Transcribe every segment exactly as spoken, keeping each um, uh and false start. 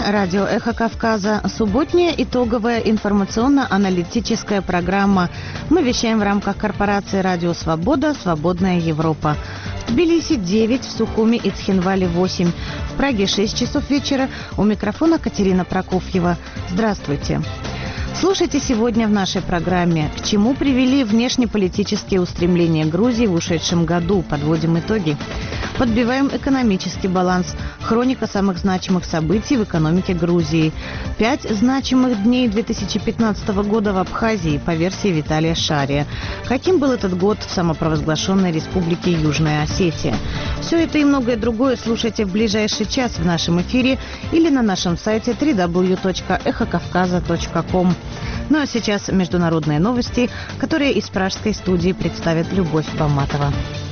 радио «Эхо Кавказа». Субботняя итоговая информационно-аналитическая программа. Мы вещаем в рамках корпорации «Радио Свобода. Свободная Европа». В Тбилиси девять, в Сухуми и Цхинвале восемь, в Праге шесть часов вечера. У микрофона Катерина Прокофьева. Здравствуйте. Слушайте сегодня в нашей программе, к чему привели внешнеполитические устремления Грузии в ушедшем году. Подводим итоги. Подбиваем экономический баланс. Хроника самых значимых событий в экономике Грузии. Пять значимых дней две тысячи пятнадцатого года в Абхазии по версии Виталия Шария. Каким был этот год в самопровозглашенной республике Южная Осетия? Все это и многое другое слушайте в ближайший час в нашем эфире или на нашем сайте дабл ю дабл ю дабл ю точка эхо кавказа точка ком. Ну а сейчас международные новости, которые из пражской студии представит Любовь Баматова.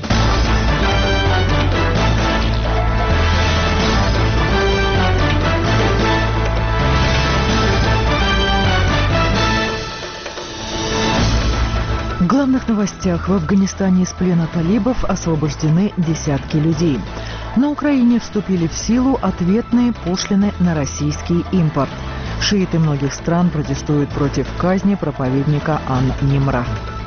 В главных новостях: в Афганистане из плена талибов освобождены десятки людей. На Украине вступили в силу ответные пошлины на российский импорт. Шииты многих стран протестуют против казни проповедника Ан-Нимра.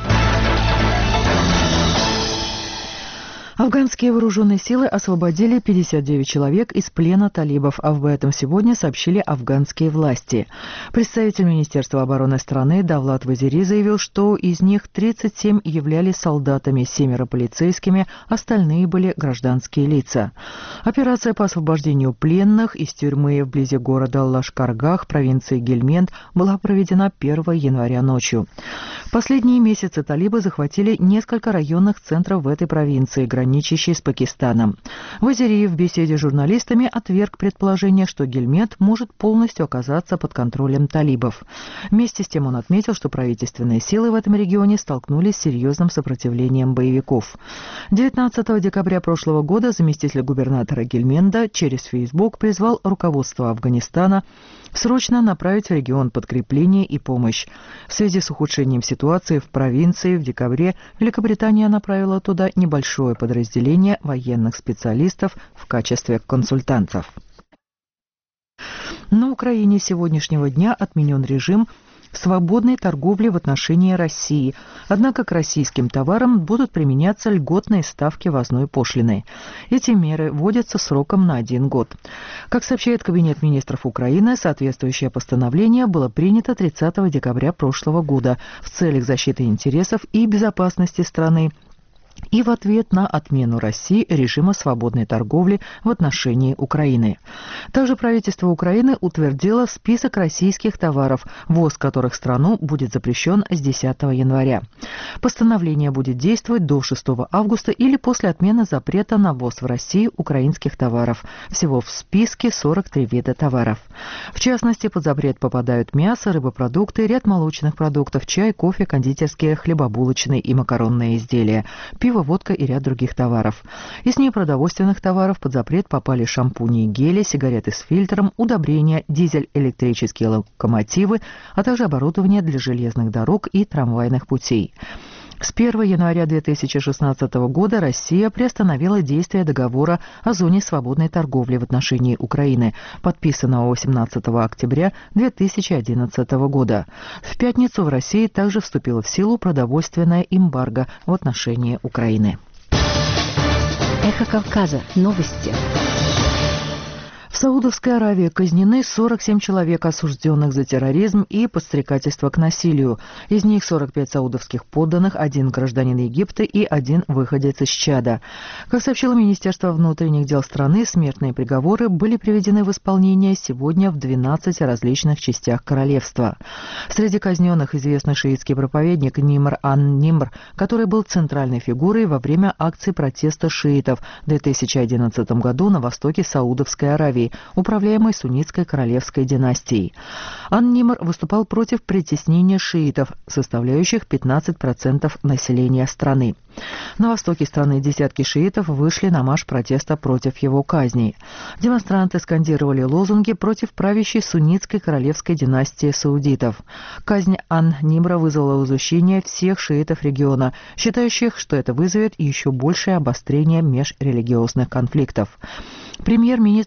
Афганские вооруженные силы освободили пятьдесят девять человек из плена талибов, об этом сегодня сообщили афганские власти. Представитель Министерства обороны страны Давлат Вазири заявил, что из них тридцать семь являлись солдатами, семеро полицейскими, остальные были гражданские лица. Операция по освобождению пленных из тюрьмы вблизи города Лашкаргах, провинции Гельмент, была проведена первого января ночью. В последние месяцы талибы захватили несколько районных центров в этой провинции, граничащей с Пакистаном. Вазири в беседе с журналистами отверг предположение, что Гельмент может полностью оказаться под контролем талибов. Вместе с тем он отметил, что правительственные силы в этом регионе столкнулись с серьезным сопротивлением боевиков. девятнадцатого декабря прошлого года заместитель губернатора Гельмента через Facebook призвал руководство Афганистана срочно направить в регион подкрепление и помощь. В связи с ухудшением ситуации в провинции в декабре Великобритания направила туда небольшое подразделение военных специалистов в качестве консультантов. На Украине с сегодняшнего дня отменен режим свободной торговли в отношении России. Однако к российским товарам будут применяться льготные ставки ввозной пошлины. Эти меры вводятся сроком на один год. Как сообщает Кабинет министров Украины, соответствующее постановление было принято тридцатого декабря прошлого года в целях защиты интересов и безопасности страны и в ответ на отмену России режима свободной торговли в отношении Украины. Также правительство Украины утвердило список российских товаров, ввоз которых в страну будет запрещен с десятого января. Постановление будет действовать до шестого августа или после отмены запрета на ввоз в Россию украинских товаров. Всего в списке сорок три вида товаров. В частности, под запрет попадают мясо, рыбопродукты, ряд молочных продуктов, чай, кофе, кондитерские, хлебобулочные и макаронные изделия, пиво, водка и ряд других товаров. Из непродовольственных товаров под запрет попали шампуни и гели, сигареты с фильтром, удобрения, дизель-электрические локомотивы, а также оборудование для железных дорог и трамвайных путей. С первого января две тысячи шестнадцатого года Россия приостановила действие договора о зоне свободной торговли в отношении Украины, подписанного восемнадцатого октября две тысячи одиннадцатого года. В пятницу в России также вступило в силу продовольственное эмбарго в отношении Украины. Эхо Кавказа. Новости. В Саудовской Аравии казнены сорок семь человек, осужденных за терроризм и подстрекательство к насилию. Из них сорок пять саудовских подданных, один гражданин Египта и один выходец из Чада. Как сообщило Министерство внутренних дел страны, смертные приговоры были приведены в исполнение сегодня в двенадцати различных частях королевства. Среди казненных известный шиитский проповедник Нимр Ан-Нимр, который был центральной фигурой во время акции протеста шиитов в две тысячи одиннадцатом году на востоке Саудовской Аравии, управляемой суннитской королевской династией. Ан-Нимр выступал против притеснения шиитов, составляющих пятнадцать процентов населения страны. На востоке страны десятки шиитов вышли на марш протеста против его казни. Демонстранты скандировали лозунги против правящей суннитской королевской династии саудитов. Казнь Ан-Нимра вызвала возмущение всех шиитов региона, считающих, что это вызовет еще большее обострение межрелигиозных конфликтов. Премьер-министр Ирака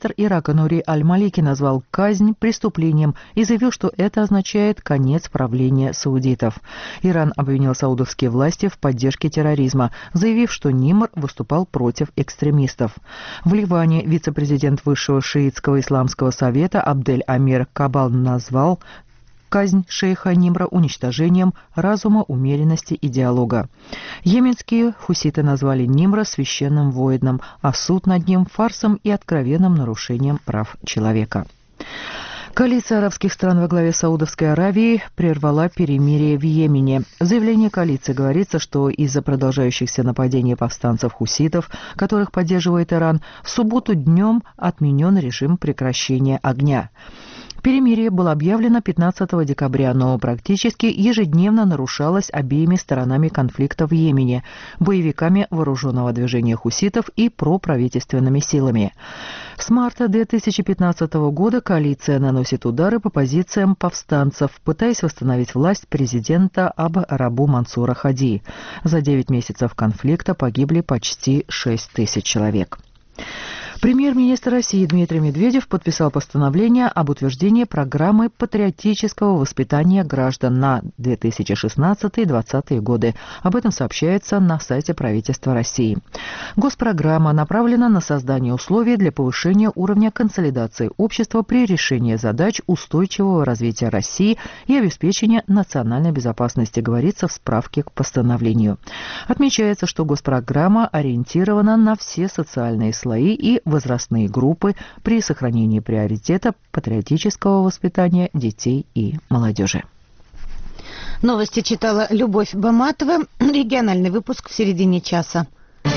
однако Нури Аль-Малики назвал казнь преступлением и заявил, что это означает конец правления саудитов. Иран обвинил саудовские власти в поддержке терроризма, заявив, что Нимр выступал против экстремистов. В Ливане вице-президент Высшего шиитского исламского совета Абдель Амир Кабал назвал казнь шейха Нимра уничтожением разума, умеренности и диалога. Йеменские хуситы назвали Нимра священным воином, а суд над ним фарсом и откровенным нарушением прав человека. Коалиция арабских стран во главе Саудовской Аравии прервала перемирие в Йемене. В заявлении коалиции говорится, что из-за продолжающихся нападений повстанцев-хуситов, которых поддерживает Иран, в субботу днем отменен режим прекращения огня. Перемирие было объявлено пятнадцатого декабря, но практически ежедневно нарушалось обеими сторонами конфликта в Йемене – боевиками вооруженного движения хуситов и проправительственными силами. С марта две тысячи пятнадцатого года коалиция наносит удары по позициям повстанцев, пытаясь восстановить власть президента Абд-Раббу Мансура Хади. За девять месяцев конфликта погибли почти шесть тысяч человек. Премьер-министр России Дмитрий Медведев подписал постановление об утверждении программы патриотического воспитания граждан на две тысячи шестнадцатый — две тысячи двадцатый годы. Об этом сообщается на сайте правительства России. Госпрограмма направлена на создание условий для повышения уровня консолидации общества при решении задач устойчивого развития России и обеспечения национальной безопасности, говорится в справке к постановлению. Отмечается, что госпрограмма ориентирована на все социальные слои и возрастные группы при сохранении приоритета патриотического воспитания детей и молодежи. Новости читала Любовь Баматова. Региональный выпуск в середине часа.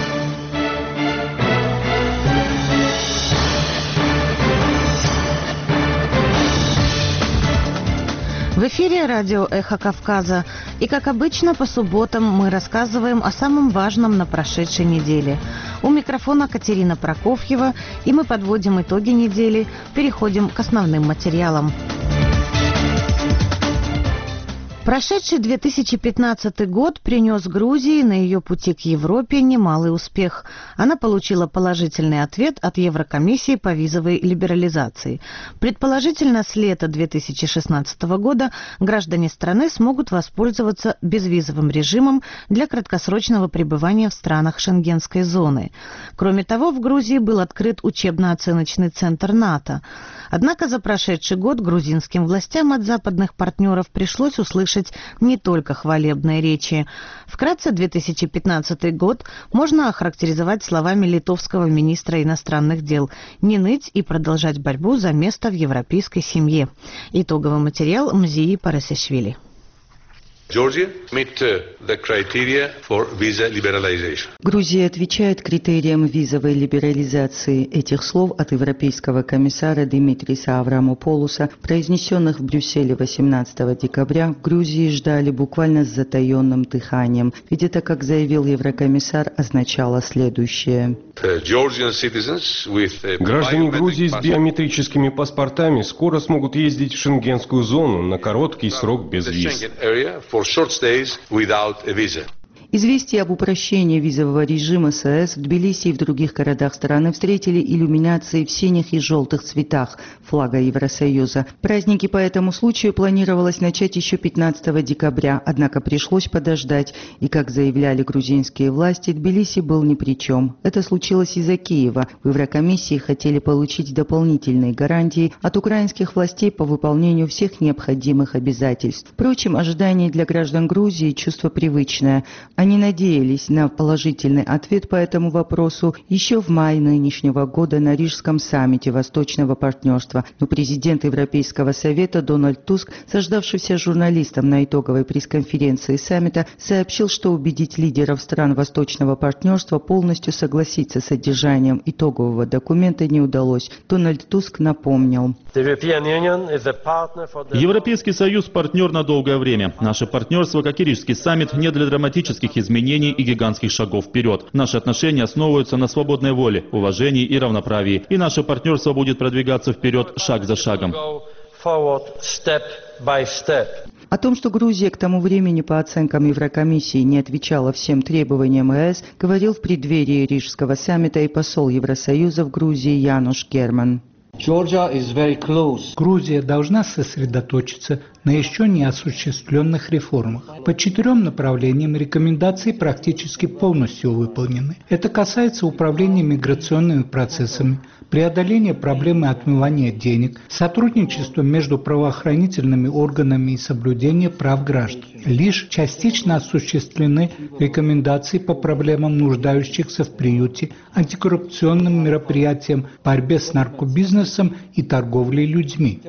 В эфире радио «Эхо Кавказа». И, как обычно, по субботам мы рассказываем о самом важном на прошедшей неделе. У микрофона Катерина Прокофьева, и мы подводим итоги недели, переходим к основным материалам. Прошедший две тысячи пятнадцатый год принес Грузии на ее пути к Европе немалый успех. Она получила положительный ответ от Еврокомиссии по визовой либерализации. Предположительно, с лета две тысячи шестнадцатого года граждане страны смогут воспользоваться безвизовым режимом для краткосрочного пребывания в странах Шенгенской зоны. Кроме того, в Грузии был открыт учебно-оценочный центр НАТО. Однако за прошедший год грузинским властям от западных партнеров пришлось услышать не только хвалебные речи. Вкратце, две тысячи пятнадцатый год можно охарактеризовать словами литовского министра иностранных дел: «Не ныть и продолжать борьбу за место в европейской семье». Итоговый материал Мзии Парасишвили. Грузия отвечает критериям визовой либерализации. Этих слов от европейского комиссара Димитриса Аврамополуса, произнесенных в Брюсселе восемнадцатого декабря, в Грузии ждали буквально с затаенным дыханием. Ведь это, как заявил еврокомиссар, означало следующее. Граждане Грузии с биометрическими паспортами скоро смогут ездить в шенгенскую зону на короткий срок без виз. Известие об упрощении визового режима СС в Тбилиси и в других городах страны встретили иллюминации в синих и желтых цветах флага Евросоюза. Праздники по этому случаю планировалось начать еще пятнадцатого декабря, однако пришлось подождать. И, как заявляли грузинские власти, Тбилиси был ни при чем. Это случилось из-за Киева. В Еврокомиссии хотели получить дополнительные гарантии от украинских властей по выполнению всех необходимых обязательств. Впрочем, ожидание для граждан Грузии – чувство привычное. Они надеялись на положительный ответ по этому вопросу еще в мае нынешнего года на Рижском саммите Восточного партнерства. Но президент Европейского совета Дональд Туск, сождавшийся журналистам на итоговой пресс-конференции саммита, сообщил, что убедить лидеров стран Восточного партнерства полностью согласиться с содержанием итогового документа не удалось. Дональд Туск напомнил. Европейский Союз – партнер на долгое время. Наше партнерство, как и Рижский саммит, не для драматических изменений и гигантских шагов вперед. Наши отношения основываются на свободной воле, уважении и равноправии. И наше партнерство будет продвигаться вперед шаг за шагом. О том, что Грузия к тому времени, по оценкам Еврокомиссии, не отвечала всем требованиям ЕС, говорил в преддверии Рижского саммита и посол Евросоюза в Грузии Януш Герман. Грузия должна сосредоточиться на еще не осуществленных реформах. По четырем направлениям рекомендации практически полностью выполнены. Это касается управления миграционными процессами, преодоления проблемы отмывания денег, сотрудничества между правоохранительными органами и соблюдения прав граждан. Лишь частично осуществлены рекомендации по проблемам нуждающихся в приюте, антикоррупционным мероприятиям, борьбе с наркобизнесом и торговлей людьми.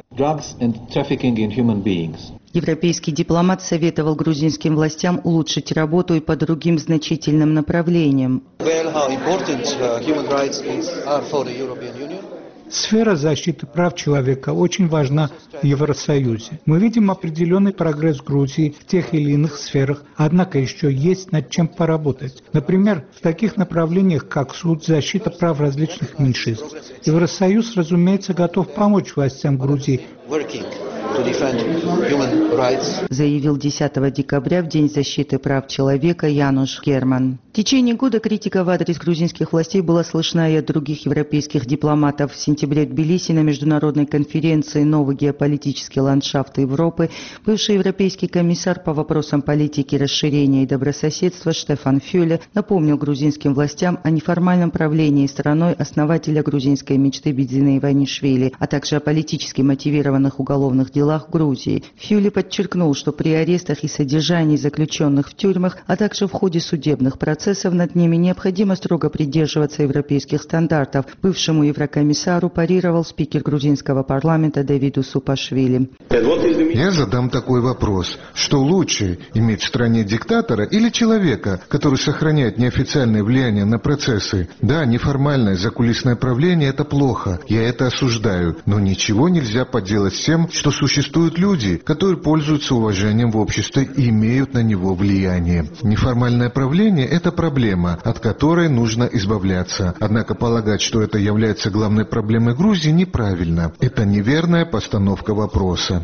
Европейский дипломат советовал грузинским властям улучшить работу и по другим значительным направлениям. Сфера защиты прав человека очень важна в Евросоюзе. Мы видим определенный прогресс Грузии в тех или иных сферах, однако еще есть над чем поработать. Например, в таких направлениях, как суд, защита прав различных меньшинств. Евросоюз, разумеется, готов помочь властям Грузии, заявил десятого декабря в День защиты прав человека Януш Герман. В течение года критика в адрес грузинских властей была слышна и от других европейских дипломатов. В сентябре в Тбилиси на международной конференции «Новый геополитический ландшафт Европы» бывший европейский комиссар по вопросам политики, расширения и добрососедства Штефан Фюле напомнил грузинским властям о неформальном правлении страной основателя грузинской мечты Бидзина Иванишвили, а также о политически мотивированных уголовных делах в Грузии. Фюле подчеркнул, что при арестах и содержании заключенных в тюрьмах, а также в ходе судебных процессов над ними необходимо строго придерживаться европейских стандартов. Бывшему еврокомиссару парировал спикер грузинского парламента Давид Усупашвили. Я задам такой вопрос. Что лучше, иметь в стране диктатора или человека, который сохраняет неофициальное влияние на процессы? Да, неформальное закулисное правление – это плохо. Я это осуждаю. Но ничего нельзя поделать с тем, что существуют люди, которые пользуются уважением в обществе и имеют на него влияние. Неформальное правление – это проблема, от которой нужно избавляться. Однако полагать, что это является главной проблемой Грузии, неправильно. Это неверная постановка вопроса.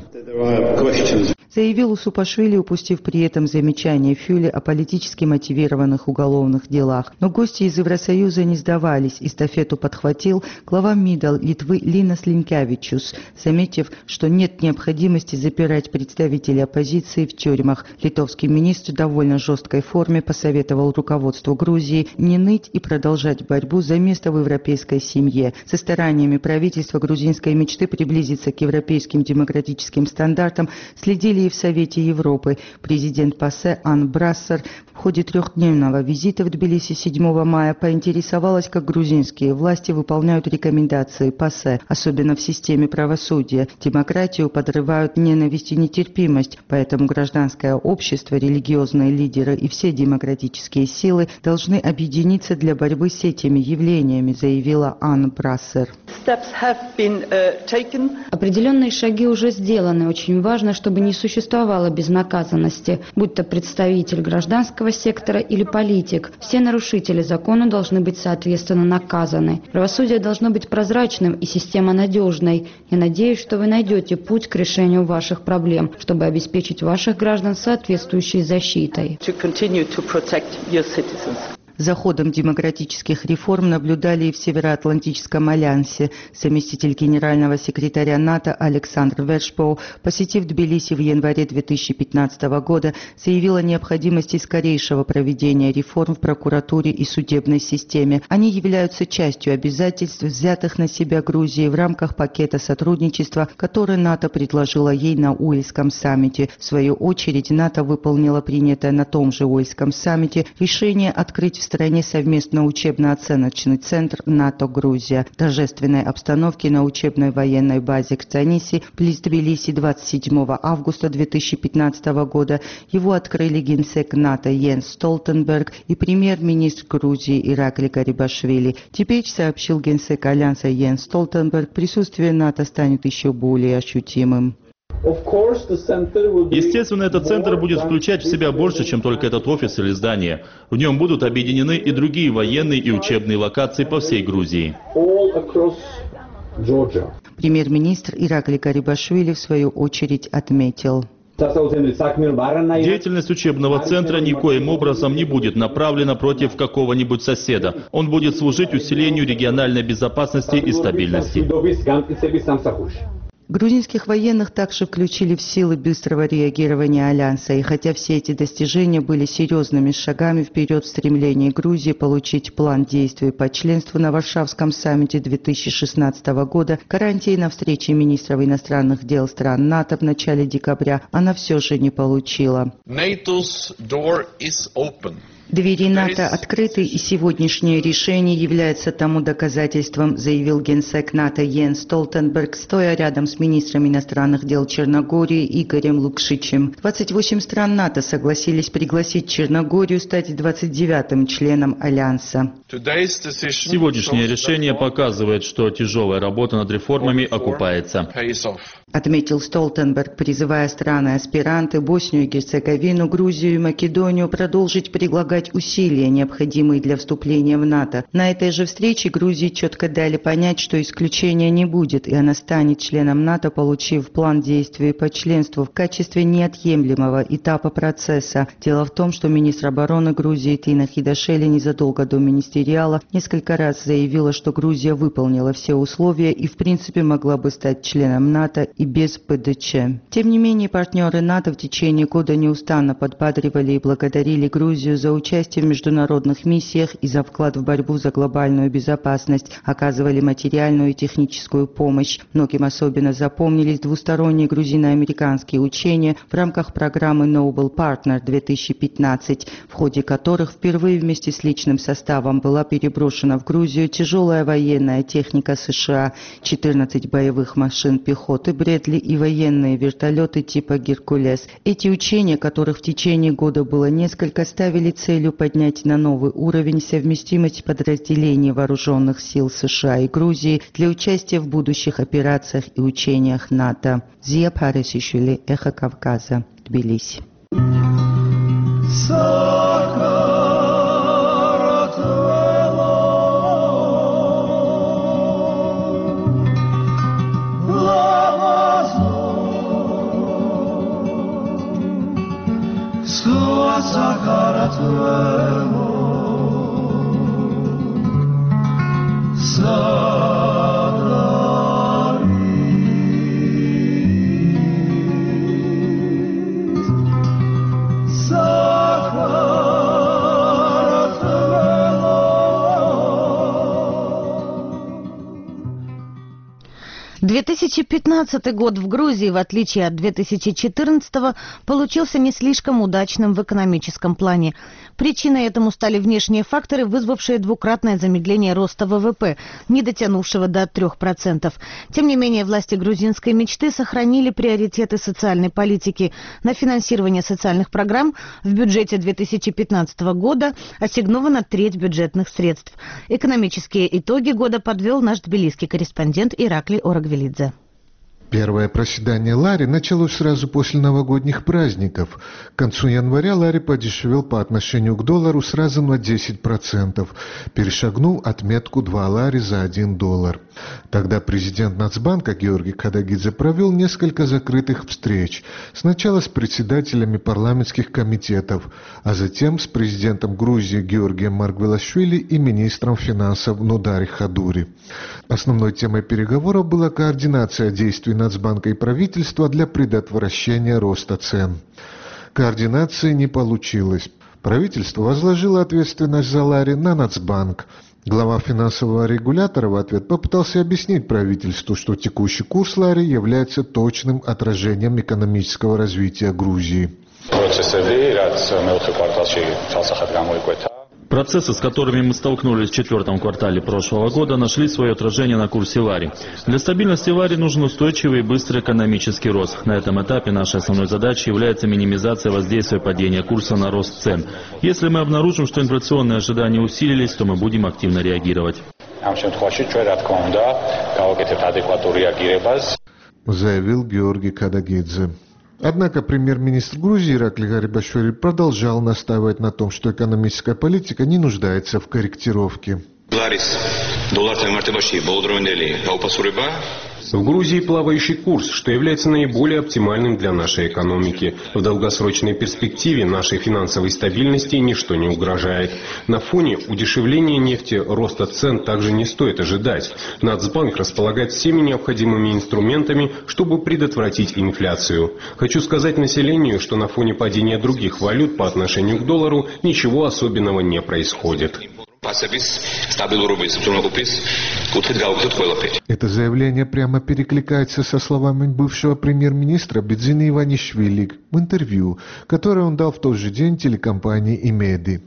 Заявил Усупашвили, упустив при этом замечание Фюле о политически мотивированных уголовных делах. Но гости из Евросоюза не сдавались. Эстафету подхватил глава МИДа Литвы Линас Линкевичус, заметив, что нет необходимости запирать представителей оппозиции в тюрьмах. Литовский министр в довольно жесткой форме посоветовал руководству Грузии не ныть и продолжать борьбу за место в европейской семье. Со стараниями правительства грузинской мечты приблизиться к европейским демократическим стандартам следили и в Совете Европы. Президент ПАСЕ Ан Брассер в ходе трехдневного визита в Тбилиси седьмого мая поинтересовалась, как грузинские власти выполняют рекомендации ПАСЕ, особенно в системе правосудия. Демократию подрывают ненависть и нетерпимость, поэтому гражданское общество, религиозные лидеры и все демократические силы должны объединиться для борьбы с этими явлениями, заявила Ан Брассер. Определенные шаги уже сделаны. Очень важно, чтобы не существовало безнаказанности, будь то представитель гражданского сектора или политик. Все нарушители закона должны быть соответственно наказаны. Правосудие должно быть прозрачным и система надежной. Я надеюсь, что вы найдете путь к решению ваших проблем, чтобы обеспечить ваших граждан соответствующей защитой. За ходом демократических реформ наблюдали и в Североатлантическом альянсе. Заместитель генерального секретаря НАТО Александр Вершпоу, посетив Тбилиси в январе две тысячи пятнадцатого года, заявил о необходимости скорейшего проведения реформ в прокуратуре и судебной системе. Они являются частью обязательств, взятых на себя Грузией в рамках пакета сотрудничества, который НАТО предложила ей на Уэльском саммите. В свою очередь, НАТО выполнила принятое на том же Уэльском саммите решение открыть в в стране совместно учебно-оценочный центр НАТО-Грузия. В торжественной обстановке на учебной военной базе Кцаниси, близ Тбилиси, двадцать седьмого августа две тысячи пятнадцатого года его открыли генсек НАТО Йенс Столтенберг и премьер-министр Грузии Иракли Гарибашвили. Теперь, сообщил генсек Альянса Йенс Столтенберг, присутствие НАТО станет еще более ощутимым. Естественно, этот центр будет включать в себя больше, чем только этот офис или здание. В нем будут объединены и другие военные и учебные локации по всей Грузии. Премьер-министр Иракли Гарибашвили в свою очередь отметил. Деятельность учебного центра никоим образом не будет направлена против какого-нибудь соседа. Он будет служить усилению региональной безопасности и стабильности. Грузинских военных также включили в силы быстрого реагирования Альянса, и хотя все эти достижения были серьезными шагами вперед в стремлении Грузии получить план действий по членству на Варшавском саммите две тысячи шестнадцатого года, гарантии на встрече министров иностранных дел стран НАТО в начале декабря она все же не получила. NATO's door is open. Двери НАТО открыты, и сегодняшнее решение является тому доказательством, заявил генсек НАТО Йенс Столтенберг, стоя рядом с министром иностранных дел Черногории Игорем Лукшичем. двадцать восемь стран НАТО согласились пригласить Черногорию стать двадцать девятым членом Альянса. Сегодняшнее решение показывает, что тяжелая работа над реформами окупается. Отметил Столтенберг, призывая страны-аспиранты Боснию и Герцеговину, Грузию и Македонию продолжить предлагать усилия, необходимые для вступления в НАТО. На этой же встрече Грузии четко дали понять, что исключения не будет, и она станет членом НАТО, получив план действий по членству в качестве неотъемлемого этапа процесса. Дело в том, что министр обороны Грузии Тина Хидашели незадолго до министериала несколько раз заявила, что Грузия выполнила все условия и в принципе могла бы стать членом НАТО и без ПДЧ. Тем не менее, партнеры НАТО в течение года неустанно подбадривали и благодарили Грузию за участие в международных миссиях и за вклад в борьбу за глобальную безопасность, оказывали материальную и техническую помощь. Многим особенно запомнились двусторонние грузино-американские учения в рамках программы Noble Partner две тысячи пятнадцать, в ходе которых впервые вместе с личным составом была переброшена в Грузию тяжелая военная техника США, четырнадцать боевых машин пехоты Бредли и военные вертолеты типа «Геркулес». Эти учения, которых в течение года было несколько, ставили целью поднять на новый уровень совместимость подразделений вооруженных сил США и Грузии для участия в будущих операциях и учениях НАТО. Зия Парисишвили, Эхо Кавказа, Тбилиси. две тысячи пятнадцатый год в Грузии, в отличие от две тысячи четырнадцатого, получился не слишком удачным в экономическом плане. Причиной этому стали внешние факторы, вызвавшие двукратное замедление роста ВВП, не дотянувшего до трех процентов. Тем не менее, власти грузинской мечты сохранили приоритеты социальной политики. На финансирование социальных программ в бюджете две тысячи пятнадцатого года ассигнована треть бюджетных средств. Экономические итоги года подвел наш тбилисский корреспондент Ираклий Орагвелидзе. Первое проседание лари началось сразу после новогодних праздников. К концу января лари подешевел по отношению к доллару сразу на десять процентов, перешагнул отметку два лари за один доллар. Тогда президент Нацбанка Георгий Кадагидзе провел несколько закрытых встреч. Сначала с председателями парламентских комитетов, а затем с президентом Грузии Георгием Маргвелашвили и министром финансов Нудари Хадури. Основной темой переговоров была координация действий Нацбанка и правительства для предотвращения роста цен. Координации не получилось. Правительство возложило ответственность за лари на Нацбанк. Глава финансового регулятора в ответ попытался объяснить правительству, что текущий курс лари является точным отражением экономического развития Грузии. Процессы, с которыми мы столкнулись в четвертом квартале прошлого года, нашли свое отражение на курсе лари. Для стабильности лари нужен устойчивый и быстрый экономический рост. На этом этапе нашей основной задачей является минимизация воздействия падения курса на рост цен. Если мы обнаружим, что инфляционные ожидания усилились, то мы будем активно реагировать. Заявил Георгий Кадагидзе. Однако премьер-министр Грузии Ираклий Гарибашвили продолжал настаивать на том, что экономическая политика не нуждается в корректировке. В Грузии плавающий курс, что является наиболее оптимальным для нашей экономики. В долгосрочной перспективе нашей финансовой стабильности ничто не угрожает. На фоне удешевления нефти роста цен также не стоит ожидать. Нацбанк располагает всеми необходимыми инструментами, чтобы предотвратить инфляцию. Хочу сказать населению, что на фоне падения других валют по отношению к доллару ничего особенного не происходит. Это заявление прямо перекликается со словами бывшего премьер-министра Бедзины Иванишвили в интервью, которое он дал в тот же день телекомпании «Имеди».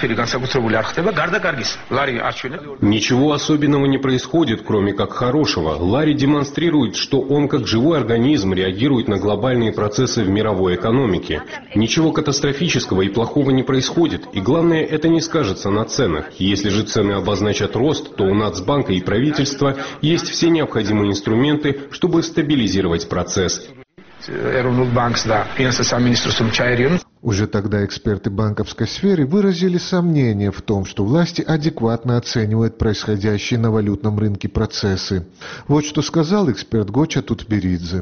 Ничего особенного не происходит, кроме как хорошего. Ларри демонстрирует, что он как живой организм реагирует на глобальные процессы в мировой экономике. Ничего катастрофического и плохого не происходит, и главное, это не скажется на ценах. Если же цены обозначат рост, то у Нацбанка и правительства есть все необходимые инструменты, чтобы стабилизировать процесс. Уже тогда эксперты банковской сферы выразили сомнение в том, что власти адекватно оценивают происходящие на валютном рынке процессы. Вот что сказал эксперт Гоча Тутберидзе.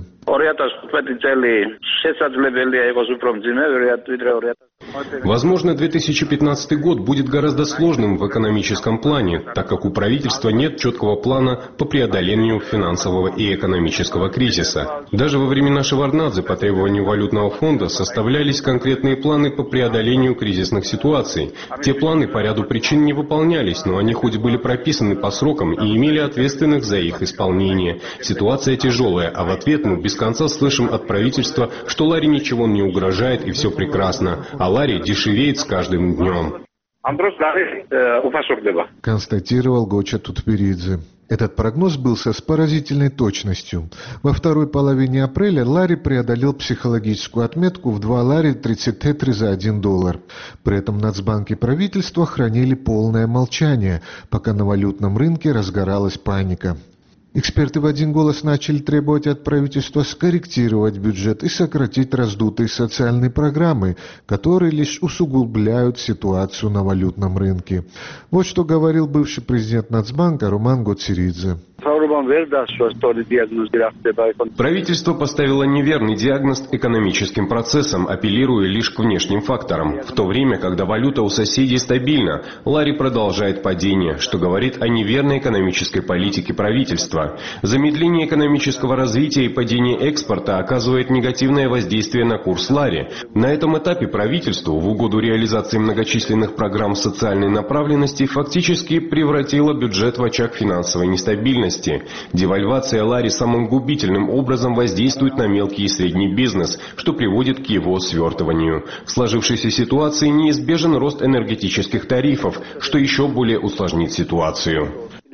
Возможно, две тысячи пятнадцатый год будет гораздо сложным в экономическом плане, так как у правительства нет четкого плана по преодолению финансового и экономического кризиса. Даже во времена Шеварднадзе по требованию валютного фонда составлялись конкретные планы по преодолению кризисных ситуаций. Те планы по ряду причин не выполнялись, но они хоть были прописаны по срокам и имели ответственных за их исполнение. Ситуация тяжелая, а в ответ мы без конца слышим от правительства, что Ларри ничего не угрожает и все прекрасно, а Ларри дешевеет с каждым днем. Констатировал Гоча Тутберидзе. Этот прогноз сбылся с поразительной точностью. Во второй половине апреля Ларри преодолел психологическую отметку в два лари тридцать тетри за один доллар. При этом Нацбанк и правительство хранили полное молчание, пока на валютном рынке разгоралась паника. Эксперты в один голос начали требовать от правительства скорректировать бюджет и сократить раздутые социальные программы, которые лишь усугубляют ситуацию на валютном рынке. Вот что говорил бывший президент Нацбанка Роман Гоцеридзе. Правительство поставило неверный диагноз экономическим процессам, апеллируя лишь к внешним факторам. В то время, когда валюта у соседей стабильна, Ларри продолжает падение, что говорит о неверной экономической политике правительства. Замедление экономического развития и падение экспорта оказывает негативное воздействие на курс Ларри. На этом этапе правительству, в угоду реализации многочисленных программ социальной направленности, фактически превратило бюджет в очаг финансовой нестабильности. Девальвация Ларри самым губительным образом воздействует на мелкий и средний бизнес, что приводит к его свертыванию. В сложившейся ситуации неизбежен рост энергетических тарифов, что еще более усложнит ситуацию.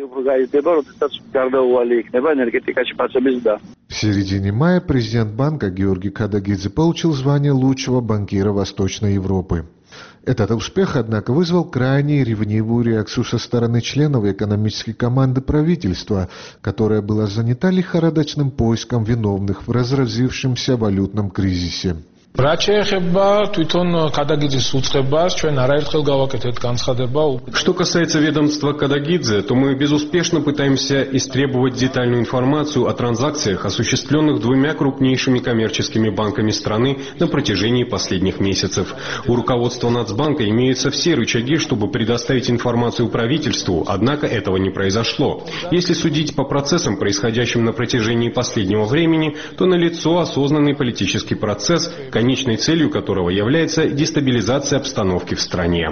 В середине мая президент банка Георгий Кадагидзе получил звание лучшего банкира Восточной Европы. Этот успех, однако, вызвал крайне ревнивую реакцию со стороны членов экономической команды правительства, которая была занята лихорадочным поиском виновных в разразившемся валютном кризисе. Что касается ведомства Кадагидзе, то мы безуспешно пытаемся истребовать детальную информацию о транзакциях, осуществленных двумя крупнейшими коммерческими банками страны на протяжении последних месяцев. У руководства Нацбанка имеются все рычаги, чтобы предоставить информацию правительству, однако этого не произошло. Если судить по процессам, происходящим на протяжении последнего времени, то налицо осознанный политический процесс, конечной целью которого является дестабилизация обстановки в стране.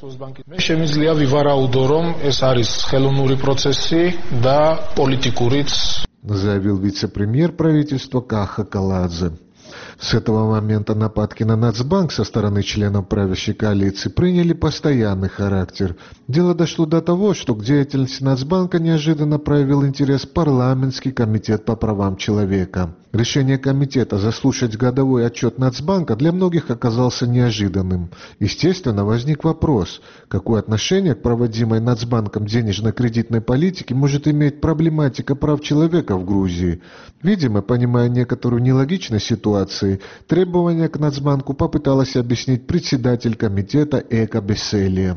Заявил вице-премьер правительства Каха Каладзе. С этого момента нападки на Нацбанк со стороны членов правящей коалиции приняли постоянный характер. Дело дошло до того, что к деятельности Нацбанка неожиданно проявил интерес парламентский комитет по правам человека. Решение комитета заслушать годовой отчет Нацбанка для многих оказался неожиданным. Естественно, возник вопрос, какое отношение к проводимой Нацбанком денежно-кредитной политике может иметь проблематика прав человека в Грузии. Видимо, понимая некоторую нелогичность ситуации, требования к Нацбанку попыталась объяснить председатель комитета Эка Беселия.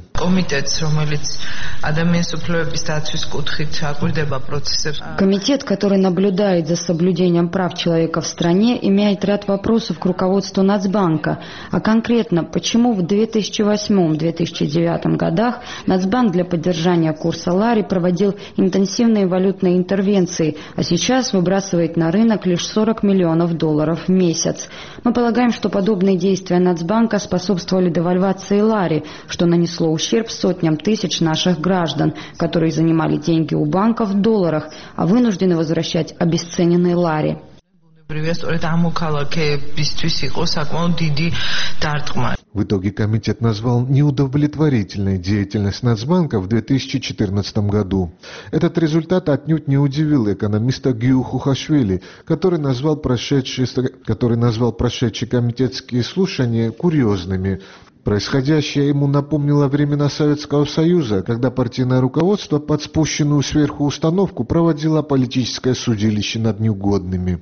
Комитет, который наблюдает за соблюдением прав человека в стране, имеет ряд вопросов к руководству Нацбанка. А конкретно, почему в две тысячи восьмом — две тысячи девятом годах Нацбанк для поддержания курса лари проводил интенсивные валютные интервенции, а сейчас выбрасывает на рынок лишь сорок миллионов долларов в месяц. Мы полагаем, что подобные действия Нацбанка способствовали девальвации лари, что нанесло ущерб сотням тысяч наших граждан, которые занимали деньги у банка в долларах, а вынуждены возвращать обесцененные лари. В итоге комитет назвал неудовлетворительной деятельность Нацбанка в две тысячи четырнадцатом году. Этот результат отнюдь не удивил экономиста Гию Хухашвили, который назвал прошедшие, который назвал прошедшие комитетские слушания курьезными. Происходящее ему напомнило времена Советского Союза, когда партийное руководство под спущенную сверху установку проводило политическое судилище над неугодными.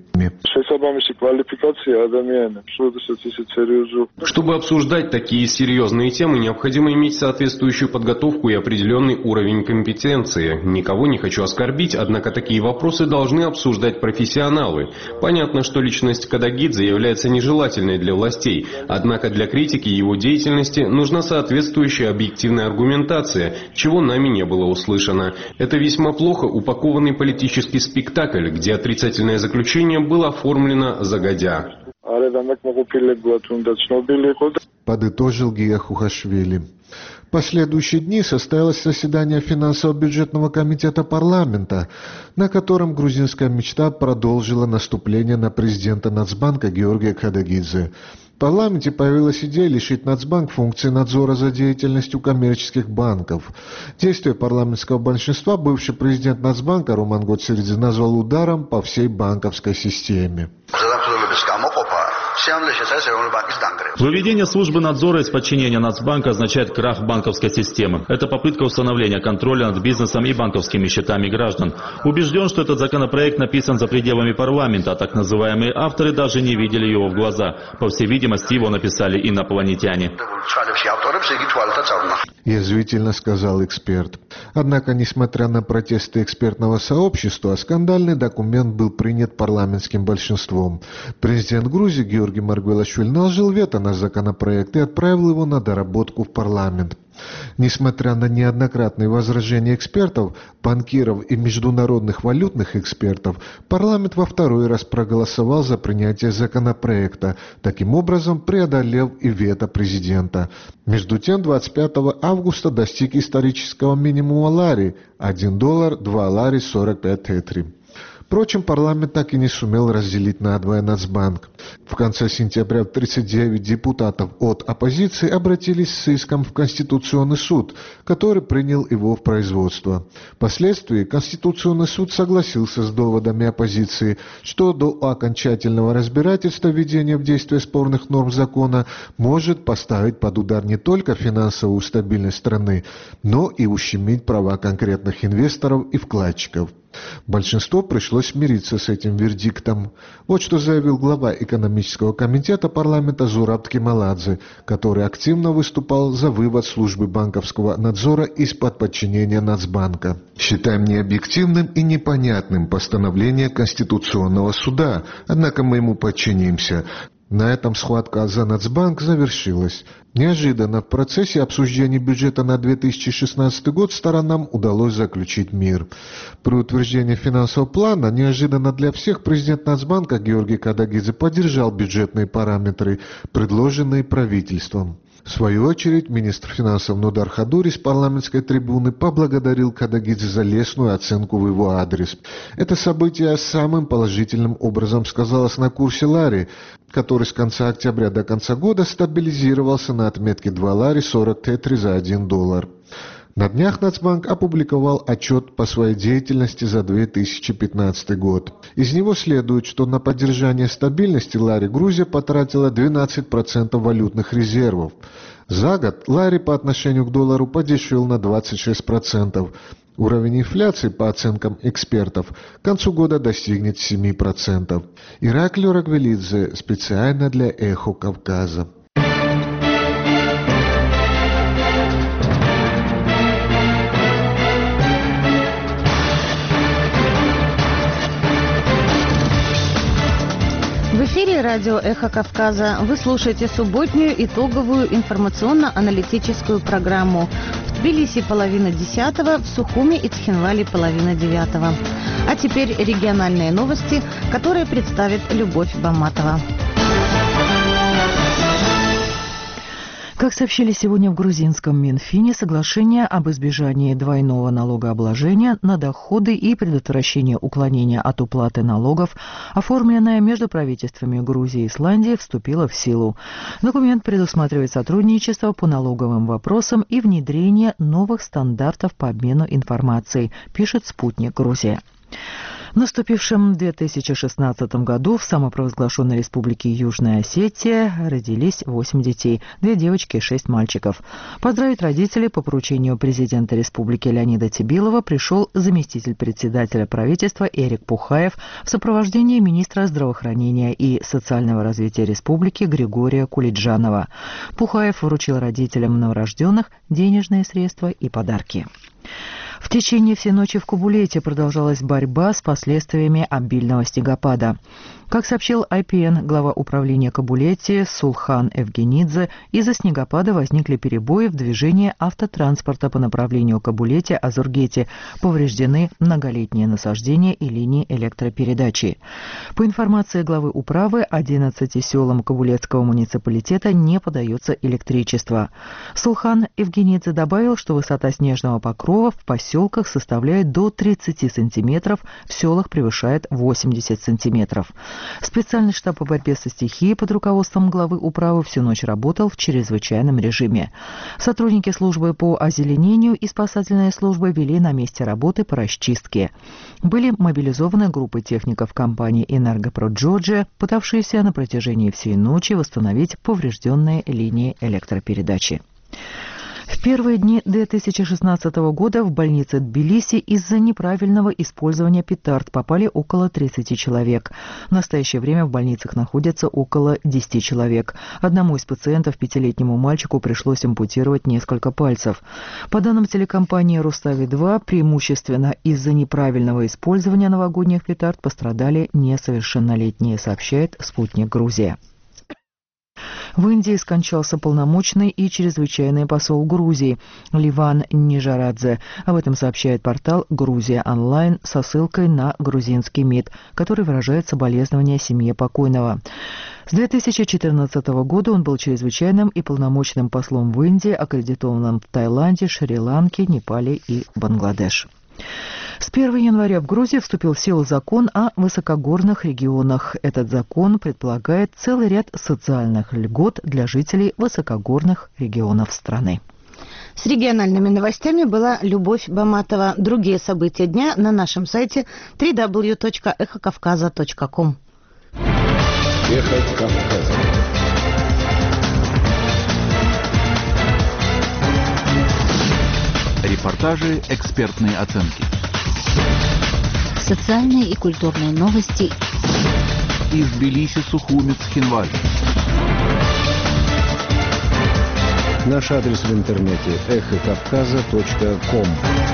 Чтобы обсуждать такие серьезные темы, необходимо иметь соответствующую подготовку и определенный уровень компетенции. Никого не хочу оскорбить, однако такие вопросы должны обсуждать профессионалы. Понятно, что личность Кадагидзе является нежелательной для властей, однако для критики его деятельности нужна соответствующая объективная аргументация, чего нами не было услышано. Это весьма плохо упакованный политический спектакль, где отрицательное заключение было оформлено загодя. Подытожил Гия Хухашвили. В последующие дни состоялось заседание финансово-бюджетного комитета парламента, на котором грузинская мечта продолжила наступление на президента Нацбанка Георгия Кадагидзе. В парламенте появилась идея лишить Нацбанк функции надзора за деятельностью коммерческих банков. Действия парламентского большинства бывший президент Нацбанка Роман Гоцеридзе назвал ударом по всей банковской системе. Выведение службы надзора из подчинения Нацбанка означает крах банковской системы. Это попытка установления контроля над бизнесом и банковскими счетами граждан. Убежден, что этот законопроект написан за пределами парламента, а так называемые авторы даже не видели его в глаза. По всей видимости, его написали инопланетяне. Язвительно сказал эксперт. Однако, несмотря на протесты экспертного сообщества, скандальный документ был принят парламентским большинством. Президент Грузии Георгий Маргвелашвили наложил вето на законопроект и отправил его на доработку в парламент. Несмотря на неоднократные возражения экспертов, банкиров и международных валютных экспертов, парламент во второй раз проголосовал за принятие законопроекта, таким образом преодолев и вето президента. Между тем, двадцать пятого августа достиг исторического минимума лари – один доллар, два лари, сорок пять тетри. Впрочем, парламент так и не сумел разделить надвое Нацбанк. В конце сентября тридцать девять депутатов от оппозиции обратились с иском в Конституционный суд, который принял его в производство. Впоследствии Конституционный суд согласился с доводами оппозиции, что до окончательного разбирательства введения в действие спорных норм закона может поставить под удар не только финансовую стабильность страны, но и ущемить права конкретных инвесторов и вкладчиков. Большинство пришлось смириться с этим вердиктом. Вот что заявил глава экономического комитета парламента Зураб Ткемаладзе, который активно выступал за вывод службы банковского надзора из-под подчинения Нацбанка. Считаем необъективным и непонятным постановление Конституционного суда, однако мы ему подчинимся. На этом схватка за Нацбанк завершилась. Неожиданно в процессе обсуждения бюджета на две тысячи шестнадцатый год сторонам удалось заключить мир. При утверждении финансового плана неожиданно для всех президент Нацбанка Георгий Кадагидзе поддержал бюджетные параметры, предложенные правительством. В свою очередь, министр финансов Нодар Хадури с парламентской трибуны поблагодарил Кадагидзе за лестную оценку в его адрес. Это событие самым положительным образом сказалось на курсе лари, который с конца октября до конца года стабилизировался на отметке два лари сорок тетри за один доллар. На днях Нацбанк опубликовал отчет по своей деятельности за две тысячи пятнадцатый год. Из него следует, что на поддержание стабильности лари Грузия потратила двенадцать процентов валютных резервов. За год лари по отношению к доллару подешевел на двадцать шесть процентов. Уровень инфляции, по оценкам экспертов, к концу года достигнет семь процентов. Ираклий Рагвелидзе специально для «Эхо Кавказа». В эфире радио «Эхо Кавказа». Вы слушаете субботнюю итоговую информационно-аналитическую программу. В Тбилиси половина десятого, в Сухуми и Цхинвале половина девятого. А теперь региональные новости, которые представит Любовь Баматова. Как сообщили сегодня в грузинском Минфине, соглашение об избежании двойного налогообложения на доходы и предотвращении уклонения от уплаты налогов, оформленное между правительствами Грузии и Исландии, вступило в силу. Документ предусматривает сотрудничество по налоговым вопросам и внедрение новых стандартов по обмену информацией, пишет «Спутник Грузия». В наступившем две тысячи шестнадцатом году в самопровозглашенной республике Южная Осетия родились восемь детей, две девочки и шесть мальчиков. Поздравить родителей по поручению президента республики Леонида Тибилова пришел заместитель председателя правительства Эрик Пухаев в сопровождении министра здравоохранения и социального развития республики Григория Кулиджанова. Пухаев вручил родителям новорожденных денежные средства и подарки. В течение всей ночи в Кабулете продолжалась борьба с последствиями обильного снегопада. Как сообщил ай пи эн, глава управления Кабулете Сулхан Евгенидзе, из-за снегопада возникли перебои в движении автотранспорта по направлению Кабулете-Азургете, повреждены многолетние насаждения и линии электропередачи. По информации главы управы, одиннадцати селам Кабулетского муниципалитета не подается электричество. Сулхан Евгенидзе добавил, что высота снежного покрова в поселках составляет до тридцати сантиметров, в селах превышает восемьдесят сантиметров. Специальный штаб по борьбе со стихией под руководством главы управы всю ночь работал в чрезвычайном режиме. Сотрудники службы по озеленению и спасательные службы вели на месте работы по расчистке. Были мобилизованы группы техников компании «Энергопро Джорджия», пытавшиеся на протяжении всей ночи восстановить поврежденные линии электропередачи. В первые дни две тысячи шестнадцатого года в больнице Тбилиси из-за неправильного использования петард попали около тридцати человек. В настоящее время в больницах находятся около десяти человек. Одному из пациентов, пятилетнему мальчику, пришлось ампутировать несколько пальцев. По данным телекомпании «Рустави-два», преимущественно из-за неправильного использования новогодних петард пострадали несовершеннолетние, сообщает «Спутник Грузия». В Индии скончался полномочный и чрезвычайный посол Грузии Ливан Нижарадзе. Об этом сообщает портал «Грузия онлайн» со ссылкой на грузинский МИД, который выражает соболезнования семье покойного. С две тысячи четырнадцатого года он был чрезвычайным и полномочным послом в Индии, аккредитованным в Таиланде, Шри-Ланке, Непале и Бангладеш. С первого января в Грузии вступил в силу закон о высокогорных регионах. Этот закон предполагает целый ряд социальных льгот для жителей высокогорных регионов страны. С региональными новостями была Любовь Баматова. Другие события дня на нашем сайте дабл ю дабл ю дабл ю точка эхо кавказа точка ком. Эхо Кавказа. Репортажи, экспертные оценки. Социальные и культурные новости. Из Тбилиси, Сухуми, Цхинвали. Наш адрес в интернете эхо кавказа точка ком.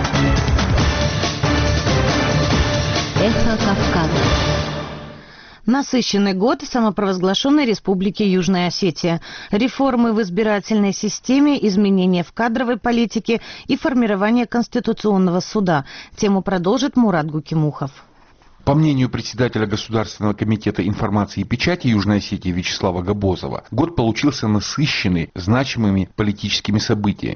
Эхо Кавказа. Насыщенный год в самопровозглашенной республике Южная Осетия. Реформы в избирательной системе, изменения в кадровой политике и формирование Конституционного суда. Тему продолжит Мурат Гукимухов. По мнению председателя Государственного комитета информации и печати Южной Осетии Вячеслава Габозова, год получился насыщенный значимыми политическими событиями.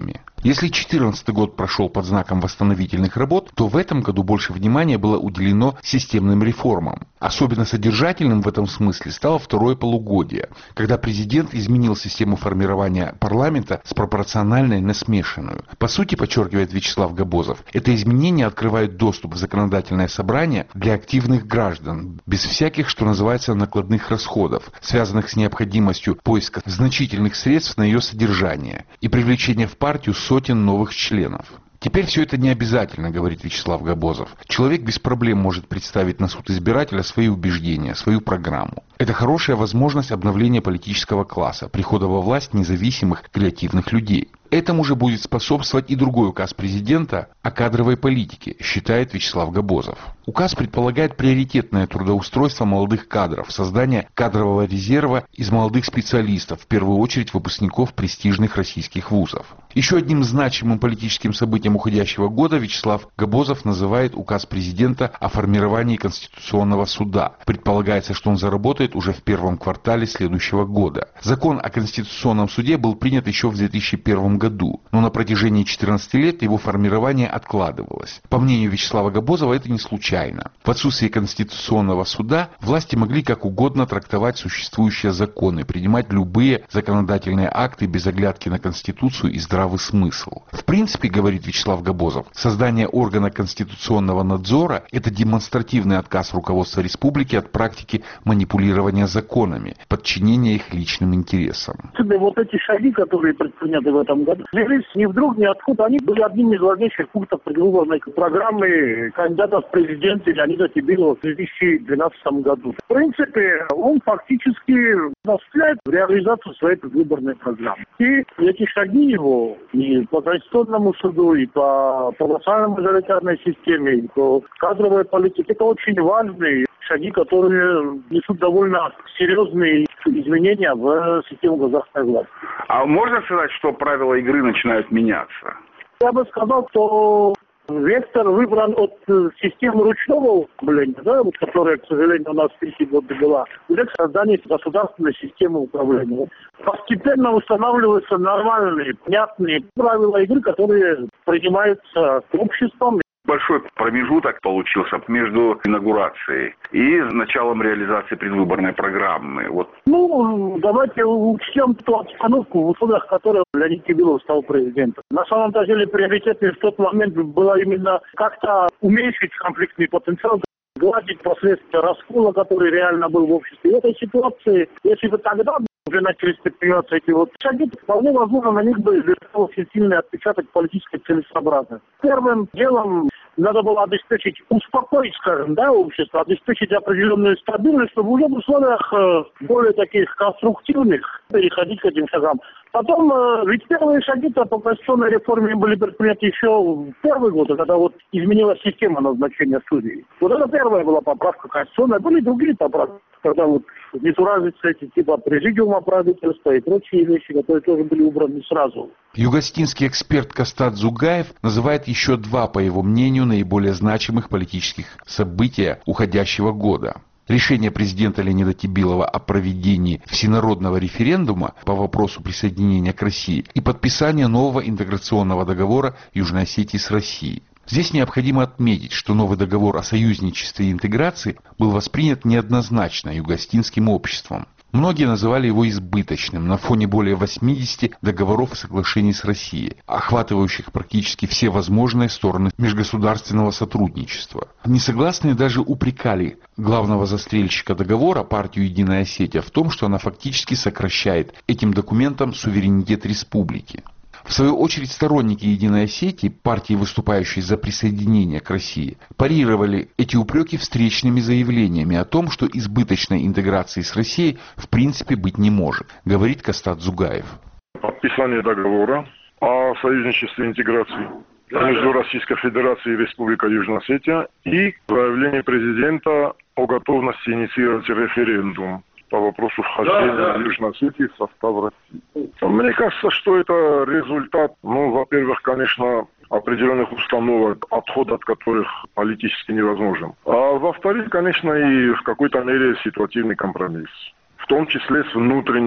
Если две тысячи четырнадцатый год прошел под знаком восстановительных работ, то в этом году больше внимания было уделено системным реформам. Особенно содержательным в этом смысле стало второе полугодие, когда президент изменил систему формирования парламента с пропорциональной на смешанную. По сути, подчеркивает Вячеслав Габозов, это изменение открывает доступ в законодательное собрание для активных граждан, без всяких, что называется, накладных расходов, связанных с необходимостью поиска значительных средств на ее содержание и привлечения в партию сотен новых членов. Теперь все это не обязательно, говорит Вячеслав Габозов. Человек без проблем может представить на суд избирателя свои убеждения, свою программу. Это хорошая возможность обновления политического класса, прихода во власть независимых, креативных людей. Этому же будет способствовать и другой указ президента о кадровой политике, считает Вячеслав Габозов. Указ предполагает приоритетное трудоустройство молодых кадров, создание кадрового резерва из молодых специалистов, в первую очередь выпускников престижных российских вузов. Еще одним значимым политическим событием уходящего года Вячеслав Габозов называет указ президента о формировании Конституционного суда. Предполагается, что он заработает уже в первом квартале следующего года. Закон о Конституционном суде был принят еще в две тысячи первом году, но на протяжении четырнадцати лет его формирование откладывалось. По мнению Вячеслава Габозова, это не случайно. В отсутствие Конституционного суда власти могли как угодно трактовать существующие законы, принимать любые законодательные акты без оглядки на Конституцию и здравый смысл. В принципе, говорит Вячеслав Габозов, создание органа конституционного надзора – это демонстративный отказ руководства республики от практики манипулирования законами, подчинения их личным интересам. Вот эти шаги, которые предприняты в этом году, взялись не вдруг, не откуда, они были одним из важнейших пунктов предвыборной программы кандидата в президенты Леонида Тибилова в две тысячи двенадцатом году. В принципе, он фактически осуществляет реализацию своей предвыборной программы. И эти шаги его и по Конституционному суду, и по провинциально-мажоритарной системе, и по кадровой политике, это очень важные шаги, которые несут довольно серьезные изменения в систему государственной власти. А можно сказать, что правила игры начинают меняться? Я бы сказал, что вектор выбран от системы ручного управления, да, вот, которая, к сожалению, у нас в тысячи годы была, уже к созданию государственной системы управления. Постепенно устанавливаются нормальные, понятные правила игры, которые принимаются обществом. Большой промежуток получился между инаугурацией и началом реализации предвыборной программы. Вот. Ну, давайте учтем ту обстановку, в условиях которой Леонид Тибилов стал президентом. На самом деле приоритетным в тот момент было именно как-то уменьшить конфликтный потенциал, гладить последствия раскола, который реально был в обществе. В этой ситуации, если бы тогда уже начались предприниматься эти вот шаги, вполне возможно, на них бы лежал очень сильный отпечаток политической целесообразности. Первым делом надо было обеспечить, успокоить, скажем, да, общество, обеспечить определенную стабильность, чтобы уже в условиях э, более таких конструктивных переходить к этим шагам. Потом, э, ведь первые шаги-то по конституционной реформе были предприняты еще в первый год, когда вот изменилась система назначения судей. Вот это первая была поправка конституционная, были другие поправки, когда вот несуразицы эти типа президиума правительства и прочие вещи, которые тоже были убраны сразу. Югостинский эксперт Кастат Зугаев называет еще два, по его мнению, наиболее значимых политических события уходящего года. Решение президента Леонида Тибилова о проведении всенародного референдума по вопросу присоединения к России и подписание нового интеграционного договора Южной Осетии с Россией. Здесь необходимо отметить, что новый договор о союзничестве и интеграции был воспринят неоднозначно югостинским обществом. Многие называли его избыточным на фоне более восьмидесяти договоров и соглашений с Россией, охватывающих практически все возможные стороны межгосударственного сотрудничества. Несогласные даже упрекали главного застрельщика договора, партию «Единая Осетия», в том, что она фактически сокращает этим документом суверенитет республики. В свою очередь сторонники Единой Осетии, партии, выступающие за присоединение к России, парировали эти упреки встречными заявлениями о том, что избыточной интеграции с Россией в принципе быть не может, говорит Кастат Зугаев. Подписание договора о союзничестве и интеграции между Российской Федерацией и Республикой Южная Осетия и заявление президента о готовности инициировать референдум по вопросу вхождения да, да. Южной Осетии в состав России. Мне кажется, что это результат, ну, во-первых, конечно, определенных установок, отход от которых политически невозможен. А во-вторых, конечно, и в какой-то мере ситуативный компромисс. В том числе с внутренними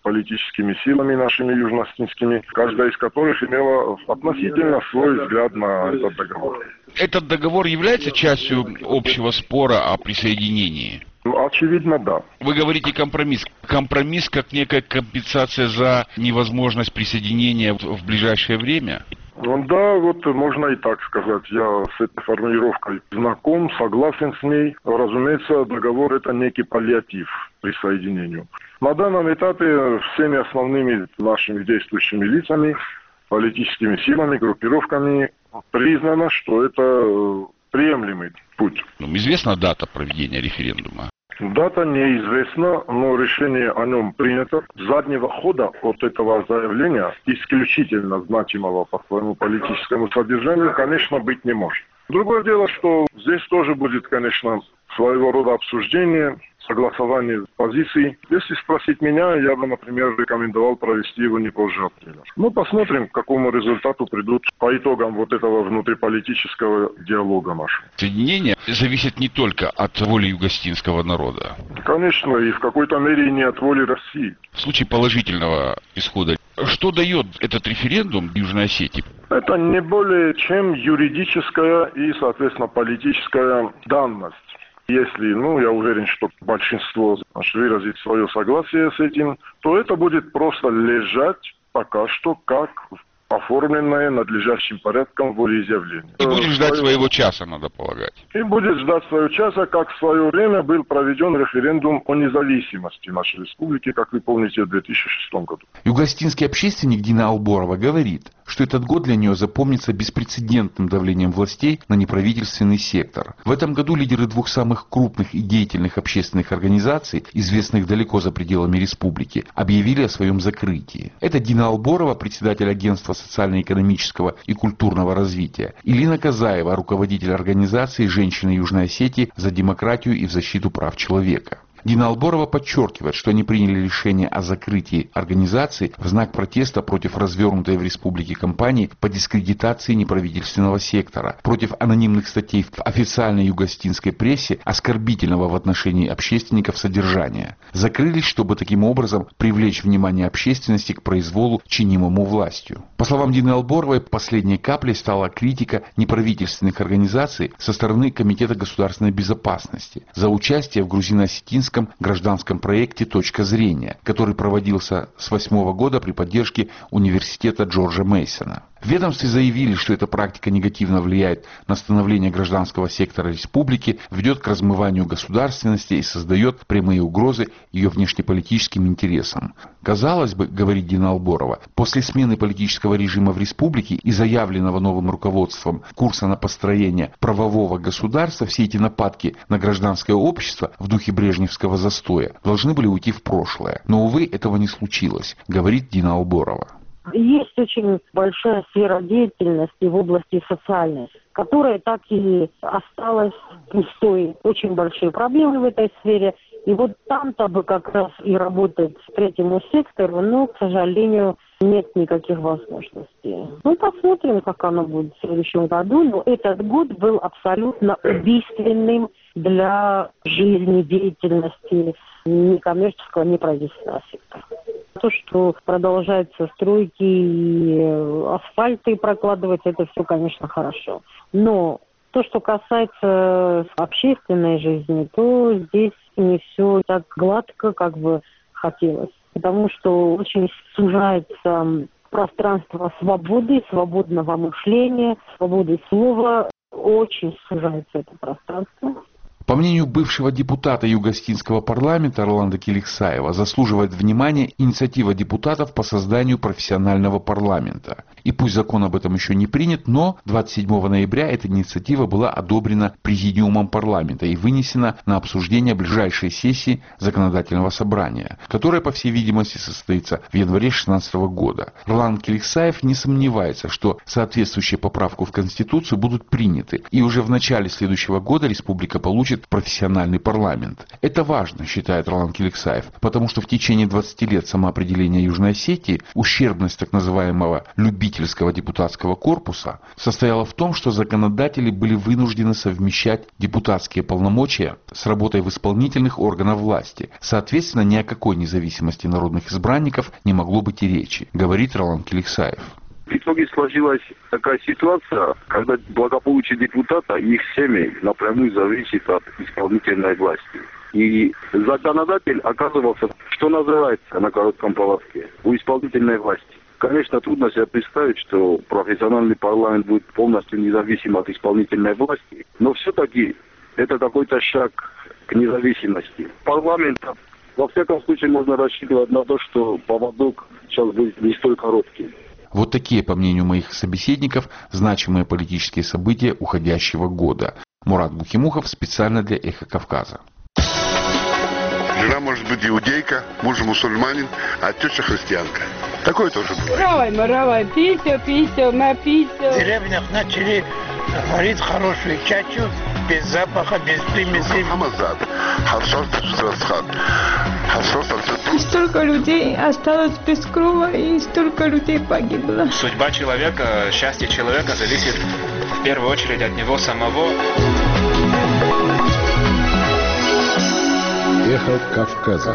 политическими силами нашими южноосетинскими, каждая из которых имела относительно свой взгляд на этот договор. Этот договор является частью общего спора о присоединении? Очевидно, да. Вы говорите компромисс. Компромисс как некая компенсация за невозможность присоединения в ближайшее время? Да, вот можно и так сказать. Я с этой формулировкой знаком, согласен с ней. Разумеется, договор – это некий паллиатив к присоединению. На данном этапе всеми основными нашими действующими лицами, политическими силами, группировками признано, что это приемлемый путь. Известна дата проведения референдума? Дата неизвестна, но решение о нем принято. Заднего хода от этого заявления, исключительно значимого по своему политическому содержанию, конечно, быть не может. Другое дело, что здесь тоже будет, конечно, своего рода обсуждение, согласование позиций. Если спросить меня, я бы, например, рекомендовал провести его не позже апреля. Ну, посмотрим, к какому результату придут по итогам вот этого внутриполитического диалога нашего. Соединение зависит не только от воли югостинского народа. Конечно, и в какой-то мере и не от воли России. В случае положительного исхода, что дает этот референдум Южной Осетии? Это не более чем юридическая и, соответственно, политическая данность. Если, ну, я уверен, что большинство значит, выразит свое согласие с этим, то это будет просто лежать пока что как оформленное надлежащим порядком волеизъявление. И будет ждать своего часа, надо полагать. И будет ждать своего часа, как в свое время был проведен референдум о независимости нашей республики, как вы помните, в две тысячи шестом году. Югостинский общественник Дина Алборова говорит, что этот год для нее запомнится беспрецедентным давлением властей на неправительственный сектор. В этом году лидеры двух самых крупных и деятельных общественных организаций, известных далеко за пределами республики, объявили о своем закрытии. Это Дина Алборова, председатель агентства социально-экономического и культурного развития, и Лина Казаева, руководитель организации «Женщины Южной Осетии за демократию и в защиту прав человека». Дина Алборова подчеркивает, что они приняли решение о закрытии организации в знак протеста против развернутой в республике кампании по дискредитации неправительственного сектора, против анонимных статей в официальной югостинской прессе, оскорбительного в отношении общественников содержания. Закрылись, чтобы таким образом привлечь внимание общественности к произволу, чинимому властью. По словам Дины Алборовой, последней каплей стала критика неправительственных организаций со стороны Комитета государственной безопасности за участие в грузино-осетинском гражданском проекте «Точка зрения», который проводился с восьмого года при поддержке университета Джорджа Мейсона. В ведомстве заявили, что эта практика негативно влияет на становление гражданского сектора республики, ведет к размыванию государственности и создает прямые угрозы ее внешнеполитическим интересам. Казалось бы, говорит Дина Алборова, после смены политического режима в республике и заявленного новым руководством курса на построение правового государства, все эти нападки на гражданское общество в духе брежневского застоя должны были уйти в прошлое. Но, увы, этого не случилось, говорит Дина Алборова. Есть очень большая сфера деятельности в области социальной, которая так и осталась пустой. Очень большие проблемы в этой сфере. И вот там-то бы как раз и работать третьему сектору, но, к сожалению, нет никаких возможностей. Ну, посмотрим, как оно будет в следующем году. Но этот год был абсолютно убийственным для жизни, деятельности ни коммерческого, ни правительственного сектора. То, что продолжаются стройки и асфальты прокладывать, это все, конечно, хорошо. Но то, что касается общественной жизни, то здесь не все так гладко, как бы хотелось. Потому что очень сужается пространство свободы, свободного мышления, свободы слова. Очень сужается это пространство. По мнению бывшего депутата Югостинского парламента Орландо Келексаева, заслуживает внимания инициатива депутатов по созданию профессионального парламента. И пусть закон об этом еще не принят, но двадцать седьмого ноября эта инициатива была одобрена Президиумом парламента и вынесена на обсуждение ближайшей сессии законодательного собрания, которая, по всей видимости, состоится в январе две тысячи шестнадцатого года. Орландо Келексаев не сомневается, что соответствующие поправки в Конституцию будут приняты, и уже в начале следующего года республика получит обеспечит профессиональный парламент. Это важно, считает Ролан Келексаев, потому что в течение двадцати лет самоопределения Южной Осетии ущербность так называемого любительского депутатского корпуса состояла в том, что законодатели были вынуждены совмещать депутатские полномочия с работой в исполнительных органах власти. Соответственно, ни о какой независимости народных избранников не могло быть и речи, говорит Ролан Келексаев. В итоге сложилась такая ситуация, когда благополучие депутата и их семей напрямую зависит от исполнительной власти. И законодатель оказывался, что называется на коротком поводке, у исполнительной власти. Конечно, трудно себе представить, что профессиональный парламент будет полностью независим от исполнительной власти, но все-таки это какой-то шаг к независимости. Парламент, во всяком случае, можно рассчитывать на то, что поводок сейчас будет не столь короткий. Вот такие, по мнению моих собеседников, значимые политические события уходящего года. Мурат Бухимухов специально для «Эхо Кавказа». Жена может быть иудейка, муж мусульманин, а теща христианка. Такое тоже бывает. Равай, маравай, писю, писю, на писю. В деревнях начали варить хорошую чачу, без запаха, без примесей. И столько людей осталось без крова, и столько людей погибло. Судьба человека, счастье человека зависит в первую очередь от него самого. Эхо Кавказа.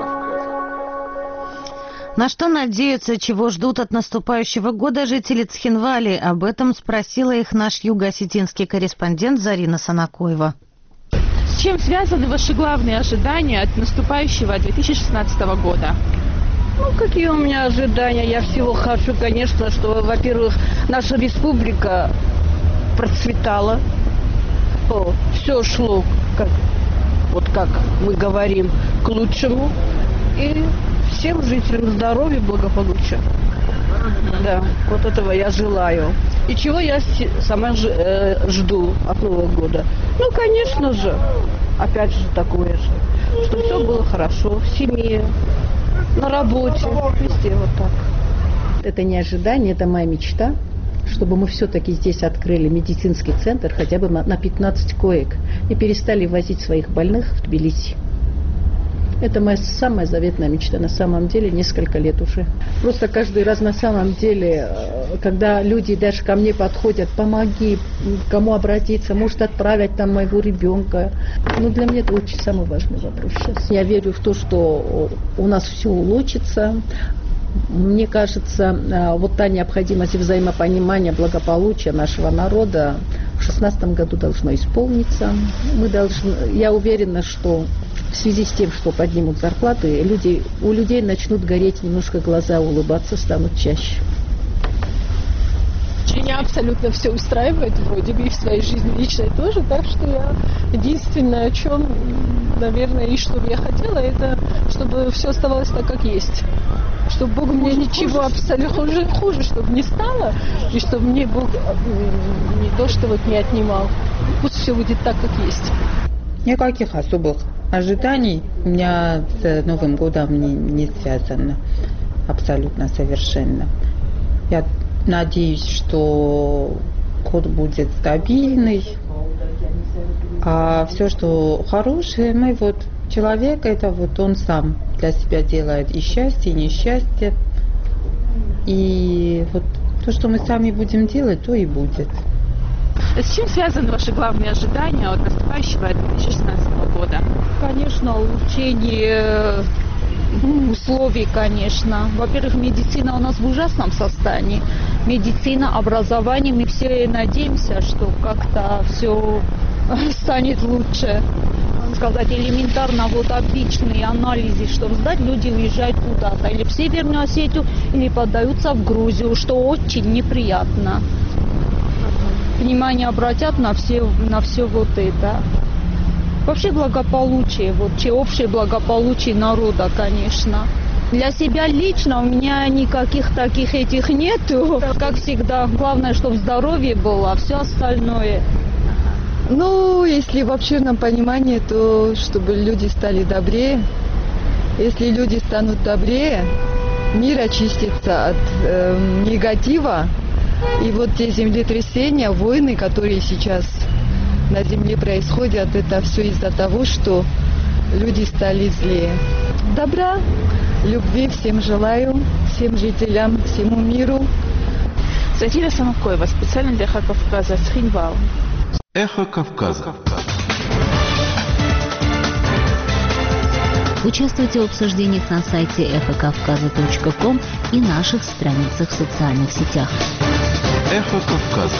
На что надеются, чего ждут от наступающего года жители Цхинвали? Об этом спросила их наш юго-осетинский корреспондент Зарина Санакоева. С чем связаны ваши главные ожидания от наступающего две тысячи шестнадцатого года? Ну, какие у меня ожидания? Я всего хочу, конечно, что, во-первых, наша республика процветала. О, все шло, как, вот как мы говорим, к лучшему. И всем жителям здоровья, благополучия. Да, вот этого я желаю. И чего я сама ж, э, жду от Нового года? Ну, конечно же, опять же такое же, что все было хорошо в семье, на работе, везде вот так. Это не ожидание, это моя мечта, чтобы мы все-таки здесь открыли медицинский центр хотя бы на пятнадцать коек и перестали возить своих больных в Тбилиси. Это моя самая заветная мечта, на самом деле, несколько лет уже. Просто каждый раз на самом деле, когда люди даже ко мне подходят, помоги, кому обратиться, может отправить там моего ребенка. Ну, для меня это очень самый важный вопрос сейчас. Я верю в то, что у нас все улучшится. Мне кажется, вот та необходимость взаимопонимания, благополучия нашего народа в шестнадцатом году должно исполниться. Мы должны, я уверена, что в связи с тем, что поднимут зарплаты, люди, у людей начнут гореть немножко глаза, улыбаться станут чаще. Меня абсолютно все устраивает, вроде бы и в своей жизни личной тоже, так что я единственное, о чем, наверное, и что бы я хотела, это чтобы все оставалось так, как есть. Чтобы Бог мне ничего абсолютно хуже, хуже, чтобы не стало, и чтобы мне Бог не то, что вот не отнимал. Пусть все будет так, как есть. Никаких особых ожиданий у меня с Новым годом не, не связано. Абсолютно совершенно. Я надеюсь, что год будет стабильный. А все, что хорошее, мы вот человек, это вот он сам для себя делает и счастье, и несчастье. И вот то, что мы сами будем делать, то и будет. С чем связаны ваши главные ожидания от наступающего две тысячи шестнадцатого года? Конечно, улучшение условий, конечно. Во-первых, медицина у нас в ужасном состоянии. Медицина, образование, мы все надеемся, что как-то все станет лучше. Сказать, элементарно, вот обычные анализы, чтобы сдать, люди уезжают куда-то, или в Северную Осетию, или поддаются в Грузию, что очень неприятно. Внимание обратят на все, на все вот это. Вообще благополучие, вот общее благополучие народа, конечно. Для себя лично у меня никаких таких этих нету. Как всегда, главное, чтобы здоровье было, а все остальное. Ну, если в обширном понимании, то чтобы люди стали добрее. Если люди станут добрее, мир очистится от э, негатива. И вот те землетрясения, войны, которые сейчас на земле происходит, это все из-за того, что люди стали злее. Добра, любви всем желаю, всем жителям, всему миру. Затира Самокоева, специально для Эхо Кавказа, с Хинвал. Эхо Кавказа. Участвуйте в обсуждениях на сайте эхо кавказа точка ком и наших страницах в социальных сетях. Эхо Кавказа.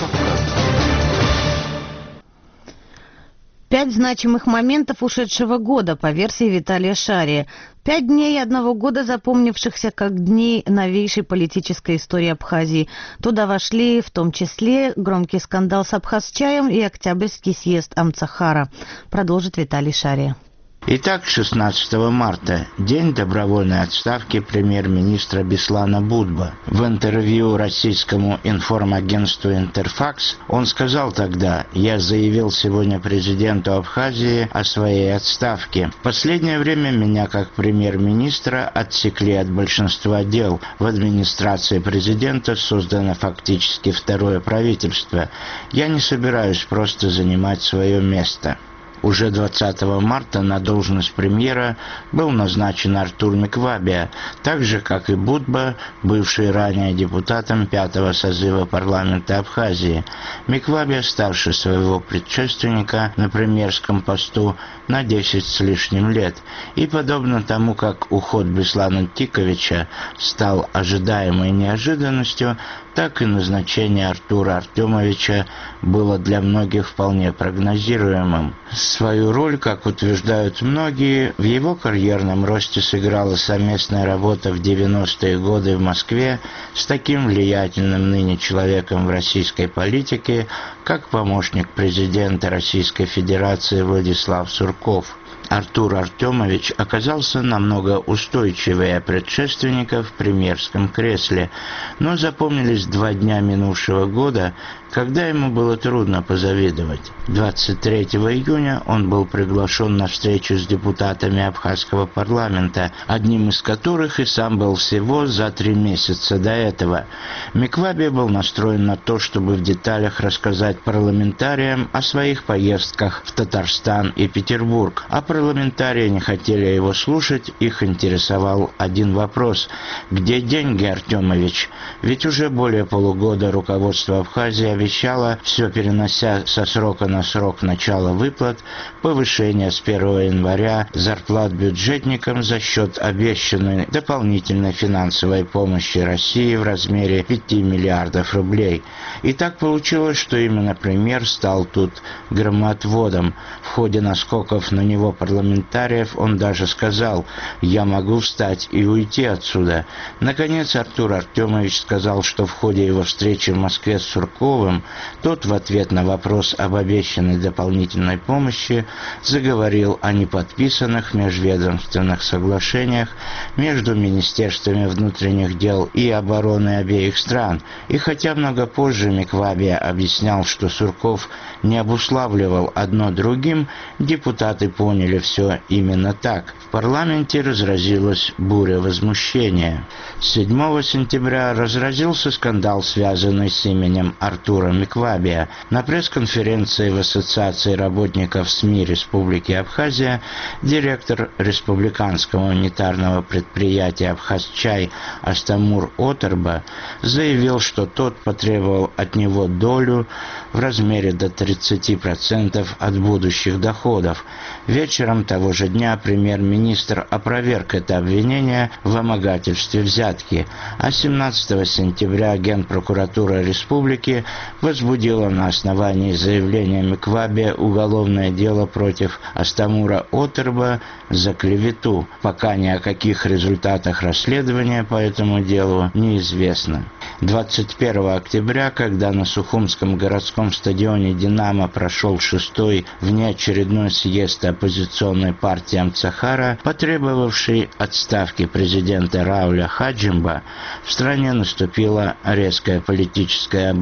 Пять значимых моментов ушедшего года по версии Виталия Шария. Пять дней одного года, запомнившихся как дни новейшей политической истории Абхазии. Туда вошли в том числе громкий скандал с Абхазчаем и Октябрьский съезд Амцахара. Продолжит Виталий Шария. Итак, шестнадцатого марта, день добровольной отставки премьер-министра Беслана Будба. В интервью российскому информагентству «Интерфакс» он сказал тогда: «Я заявил сегодня президенту Абхазии о своей отставке. В последнее время меня как премьер-министра отсекли от большинства дел. В администрации президента создано фактически второе правительство. Я не собираюсь просто занимать свое место». Уже двадцатого марта на должность премьера был назначен Артур Миквабия, так же, как и Будба, бывший ранее депутатом пятого созыва парламента Абхазии. Миквабия старше своего предшественника на премьерском посту на десять с лишним лет. И подобно тому, как уход Беслана Тиковича стал ожидаемой неожиданностью, так и назначение Артура Артемовича было для многих вполне прогнозируемым. Свою роль, как утверждают многие, в его карьерном росте сыграла совместная работа в девяностые годы в Москве с таким влиятельным ныне человеком в российской политике, как помощник президента Российской Федерации Владислав Сурков. Артур Артемович оказался намного устойчивее предшественника в премьерском кресле, но запомнились два дня минувшего года, когда ему было трудно позавидовать. двадцать третьего июня он был приглашен на встречу с депутатами Абхазского парламента, одним из которых и сам был всего за три месяца до этого. Миквабия был настроен на то, чтобы в деталях рассказать парламентариям о своих поездках в Татарстан и Петербург, а парламентарии не хотели его слушать, их интересовал один вопрос: где деньги, Артемович? Ведь уже более полугода руководство Абхазии обещало, все перенося со срока на срок начала выплат, повышение с первого января зарплат бюджетникам за счет обещанной дополнительной финансовой помощи России в размере пяти миллиардов рублей. И так получилось, что именно премьер стал тут громоотводом. В ходе наскоков на него парламентариев он даже сказал: «Я могу встать и уйти отсюда». Наконец Артур Артемович сказал, что в ходе его встречи в Москве с Сурковым тот в ответ на вопрос об обещанной дополнительной помощи заговорил о неподписанных межведомственных соглашениях между Министерствами внутренних дел и обороны обеих стран. И хотя много позже Миквабия объяснял, что Сурков не обуславливал одно другим, депутаты поняли все именно так. В парламенте разразилась буря возмущения. седьмого сентября разразился скандал, связанный с именем Артура Миквабия. На пресс-конференции в Ассоциации работников СМИ Республики Абхазия директор республиканского унитарного предприятия «Абхазчай» Астамур Отерба заявил, что тот потребовал от него долю в размере до тридцати процентов от будущих доходов. Вечером того же дня премьер-министр опроверг это обвинение в вымогательстве взятки, а семнадцатого сентября Генпрокуратура Республики возбудила на основании заявления Миквабия уголовное дело против Астамура Отерба за клевету. Пока ни о каких результатах расследования по этому делу неизвестно. двадцать первого октября, когда на Сухумском городском стадионе «Динамо» прошел шестой внеочередной съезд оппозиционной партии Амцахара, потребовавший отставки президента Рауля Хаджимба, в стране наступило резкое политическое обострение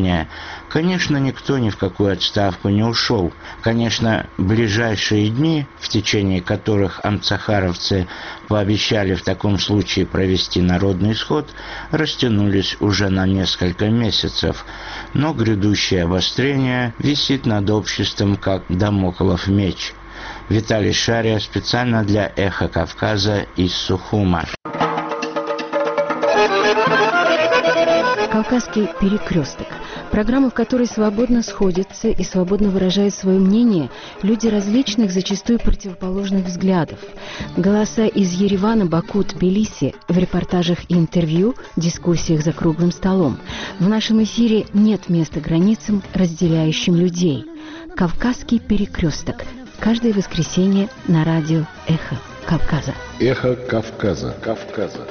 населения. Конечно, никто ни в какую отставку не ушел. Конечно, ближайшие дни, в течение которых амцахаровцы пообещали в таком случае провести народный сход, растянулись уже на несколько месяцев. Но грядущее обострение висит над обществом, как дамоклов меч. Виталий Шария специально для «Эхо Кавказа» из Сухума. «Кавказский перекресток». Программа, в которой свободно сходятся и свободно выражают свое мнение люди различных, зачастую противоположных взглядов. Голоса из Еревана, Баку, Тбилиси в репортажах и интервью, дискуссиях за круглым столом. В нашем эфире нет места границам, разделяющим людей. «Кавказский перекресток». Каждое воскресенье на радио «Эхо Кавказа». «Эхо Кавказа». Кавказа.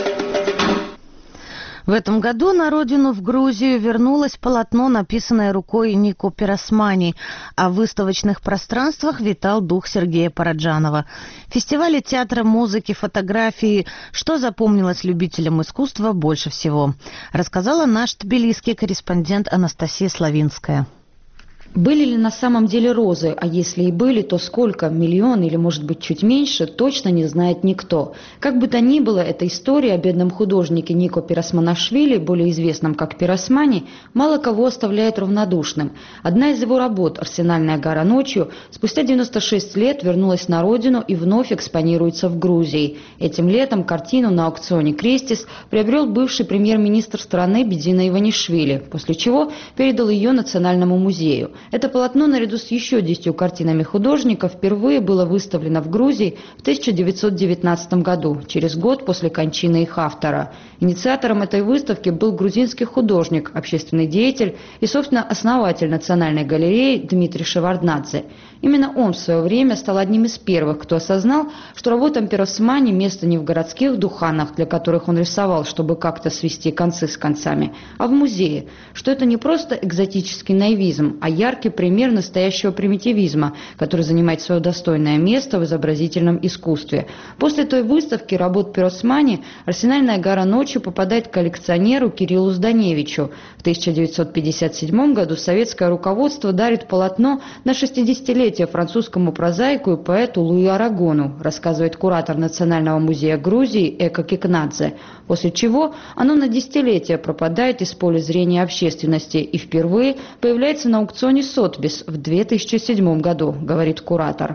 В этом году на родину, в Грузию, вернулось полотно, написанное рукой Нико Пиросмани, а в выставочных пространствах витал дух Сергея Параджанова. Фестивали театра, музыки, фотографии. Что запомнилось любителям искусства больше всего? Рассказала наш тбилисский корреспондент Анастасия Славинская. Были ли на самом деле розы, а если и были, то сколько, миллион или, может быть, чуть меньше, точно не знает никто. Как бы то ни было, эта история о бедном художнике Нико Пиросманашвили, более известном как Пиросмани, мало кого оставляет равнодушным. Одна из его работ «Арсенальная гора ночью» спустя девяносто шесть лет вернулась на родину и вновь экспонируется в Грузии. Этим летом картину на аукционе «Крестис» приобрел бывший премьер-министр страны Бедина Иванишвили, после чего передал ее Национальному музею. Это полотно, наряду с еще десятью картинами художника, впервые было выставлено в Грузии в тысяча девятьсот девятнадцатом году, через год после кончины их автора. Инициатором этой выставки был грузинский художник, общественный деятель и, собственно, основатель Национальной галереи Дмитрий Шеварднадзе. Именно он в свое время стал одним из первых, кто осознал, что работам Пиросмани место не в городских духанах, для которых он рисовал, чтобы как-то свести концы с концами, а в музее, что это не просто экзотический наивизм, а яркий пример настоящего примитивизма, который занимает свое достойное место в изобразительном искусстве. После той выставки работ Пиросмани «Арсенальная гора ночью» попадает к коллекционеру Кириллу Зданевичу. В тысяча девятьсот пятьдесят седьмом году советское руководство дарит полотно на шестидесятилетие французскому прозаику и поэту Луи Арагону, рассказывает куратор Национального музея Грузии Эко Кикнадзе, после чего оно на десятилетие пропадает из поля зрения общественности и впервые появляется на аукционе Сотбис в две тысячи седьмом году, говорит куратор.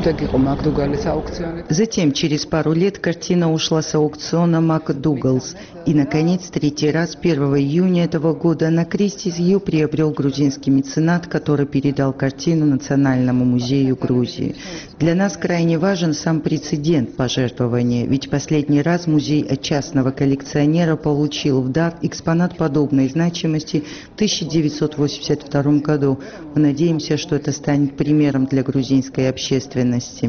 Затем, через пару лет, картина ушла с аукциона МакДугалс. И, наконец, третий раз, первого июня этого года, на Крестис ее приобрел грузинский меценат, который передал картину Национальному музею Грузии. Для нас крайне важен сам прецедент пожертвования, ведь последний раз музей от частного коллекционера получил в дар экспонат подобной значимости в тысяча девятьсот восемьдесят втором году. Мы надеемся, что это станет примером для грузинской общественности.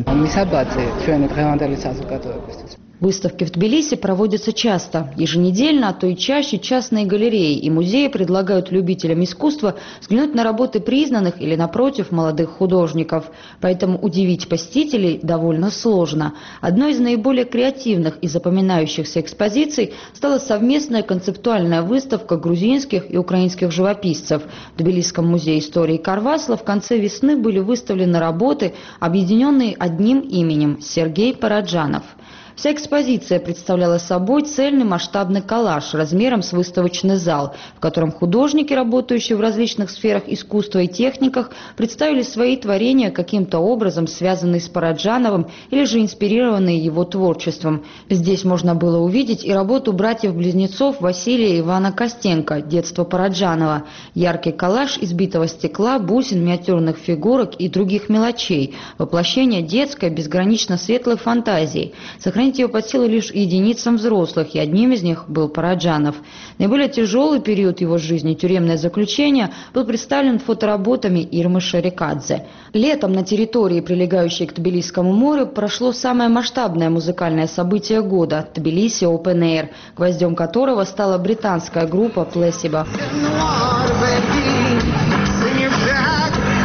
Выставки в Тбилиси проводятся часто. Еженедельно, а то и чаще, частные галереи и музеи предлагают любителям искусства взглянуть на работы признанных или, напротив, молодых художников. Поэтому удивить посетителей довольно сложно. Одной из наиболее креативных и запоминающихся экспозиций стала совместная концептуальная выставка грузинских и украинских живописцев. В Тбилисском музее истории Карвасла в конце весны были выставлены работы, объединенные одним именем – Сергей Параджанов. Вся экспозиция представляла собой цельный масштабный коллаж размером с выставочный зал, в котором художники, работающие в различных сферах искусства и техниках, представили свои творения каким-то образом, связанные с Параджановым или же инспирированные его творчеством. Здесь можно было увидеть и работу братьев-близнецов Василия и Ивана Костенко «Детство Параджанова», яркий коллаж из битого стекла, бусин, миниатюрных фигурок и других мелочей, воплощение детской, безгранично светлой фантазии. Сохранить ее под силу лишь единицам взрослых, и одним из них был Параджанов. Наиболее тяжелый период его жизни, тюремное заключение, был представлен фотоработами Ирмы Шарикадзе. Летом на территории, прилегающей к Тбилисскому морю, прошло самое масштабное музыкальное событие года – Тбилиси Open Air, гвоздем которого стала британская группа Placebo.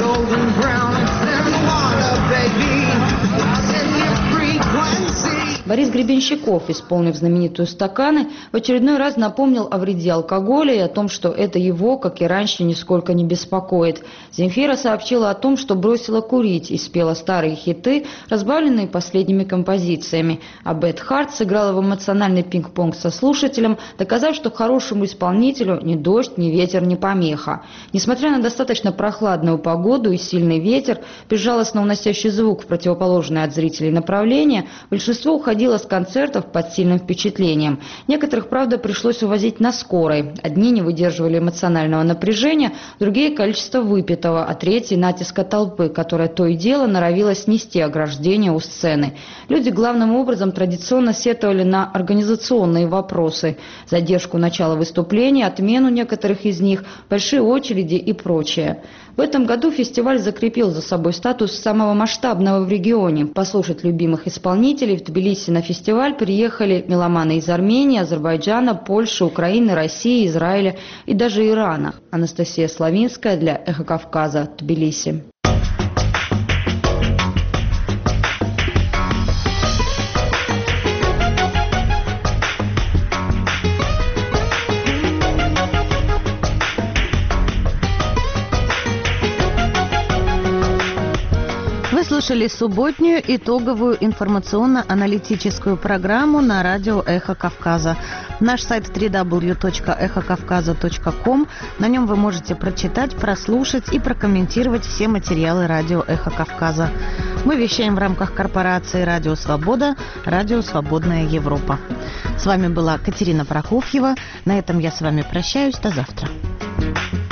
В Борис Гребенщиков, исполнив знаменитую «Стаканы», в очередной раз напомнил о вреде алкоголя и о том, что это его, как и раньше, нисколько не беспокоит. Земфира сообщила о том, что бросила курить и спела старые хиты, разбавленные последними композициями. А Бет Харт сыграла в эмоциональный пинг-понг со слушателем, доказав, что хорошему исполнителю ни дождь, ни ветер не помеха. Несмотря на достаточно прохладную погоду и сильный ветер, безжалостно уносящий звук в противоположное от зрителей направление, большинство уходило с концертов под сильным впечатлением. Некоторых, правда, пришлось увозить на скорой. Одни не выдерживали эмоционального напряжения, другие – количество выпитого, а третьи – натиска толпы, которая то и дело норовила снести ограждение у сцены. Люди главным образом традиционно сетовали на организационные вопросы, задержку начала выступления, отмену некоторых из них, большие очереди и прочее. В этом году фестиваль закрепил за собой статус самого масштабного в регионе. Послушать любимых исполнителей в Тбилиси на фестиваль приехали меломаны из Армении, Азербайджана, Польши, Украины, России, Израиля и даже Ирана. Анастасия Славинская для «Эхо Кавказа», Тбилиси. Слушали субботнюю итоговую информационно-аналитическую программу на радио «Эхо Кавказа». Наш сайт дабл ю дабл ю дабл ю точка эхо кавказа точка ком. На нем вы можете прочитать, прослушать и прокомментировать все материалы радио «Эхо Кавказа». Мы вещаем в рамках корпорации «Радио Свобода», «Радио Свободная Европа». С вами была Катерина Прокофьева. На этом я с вами прощаюсь. До завтра.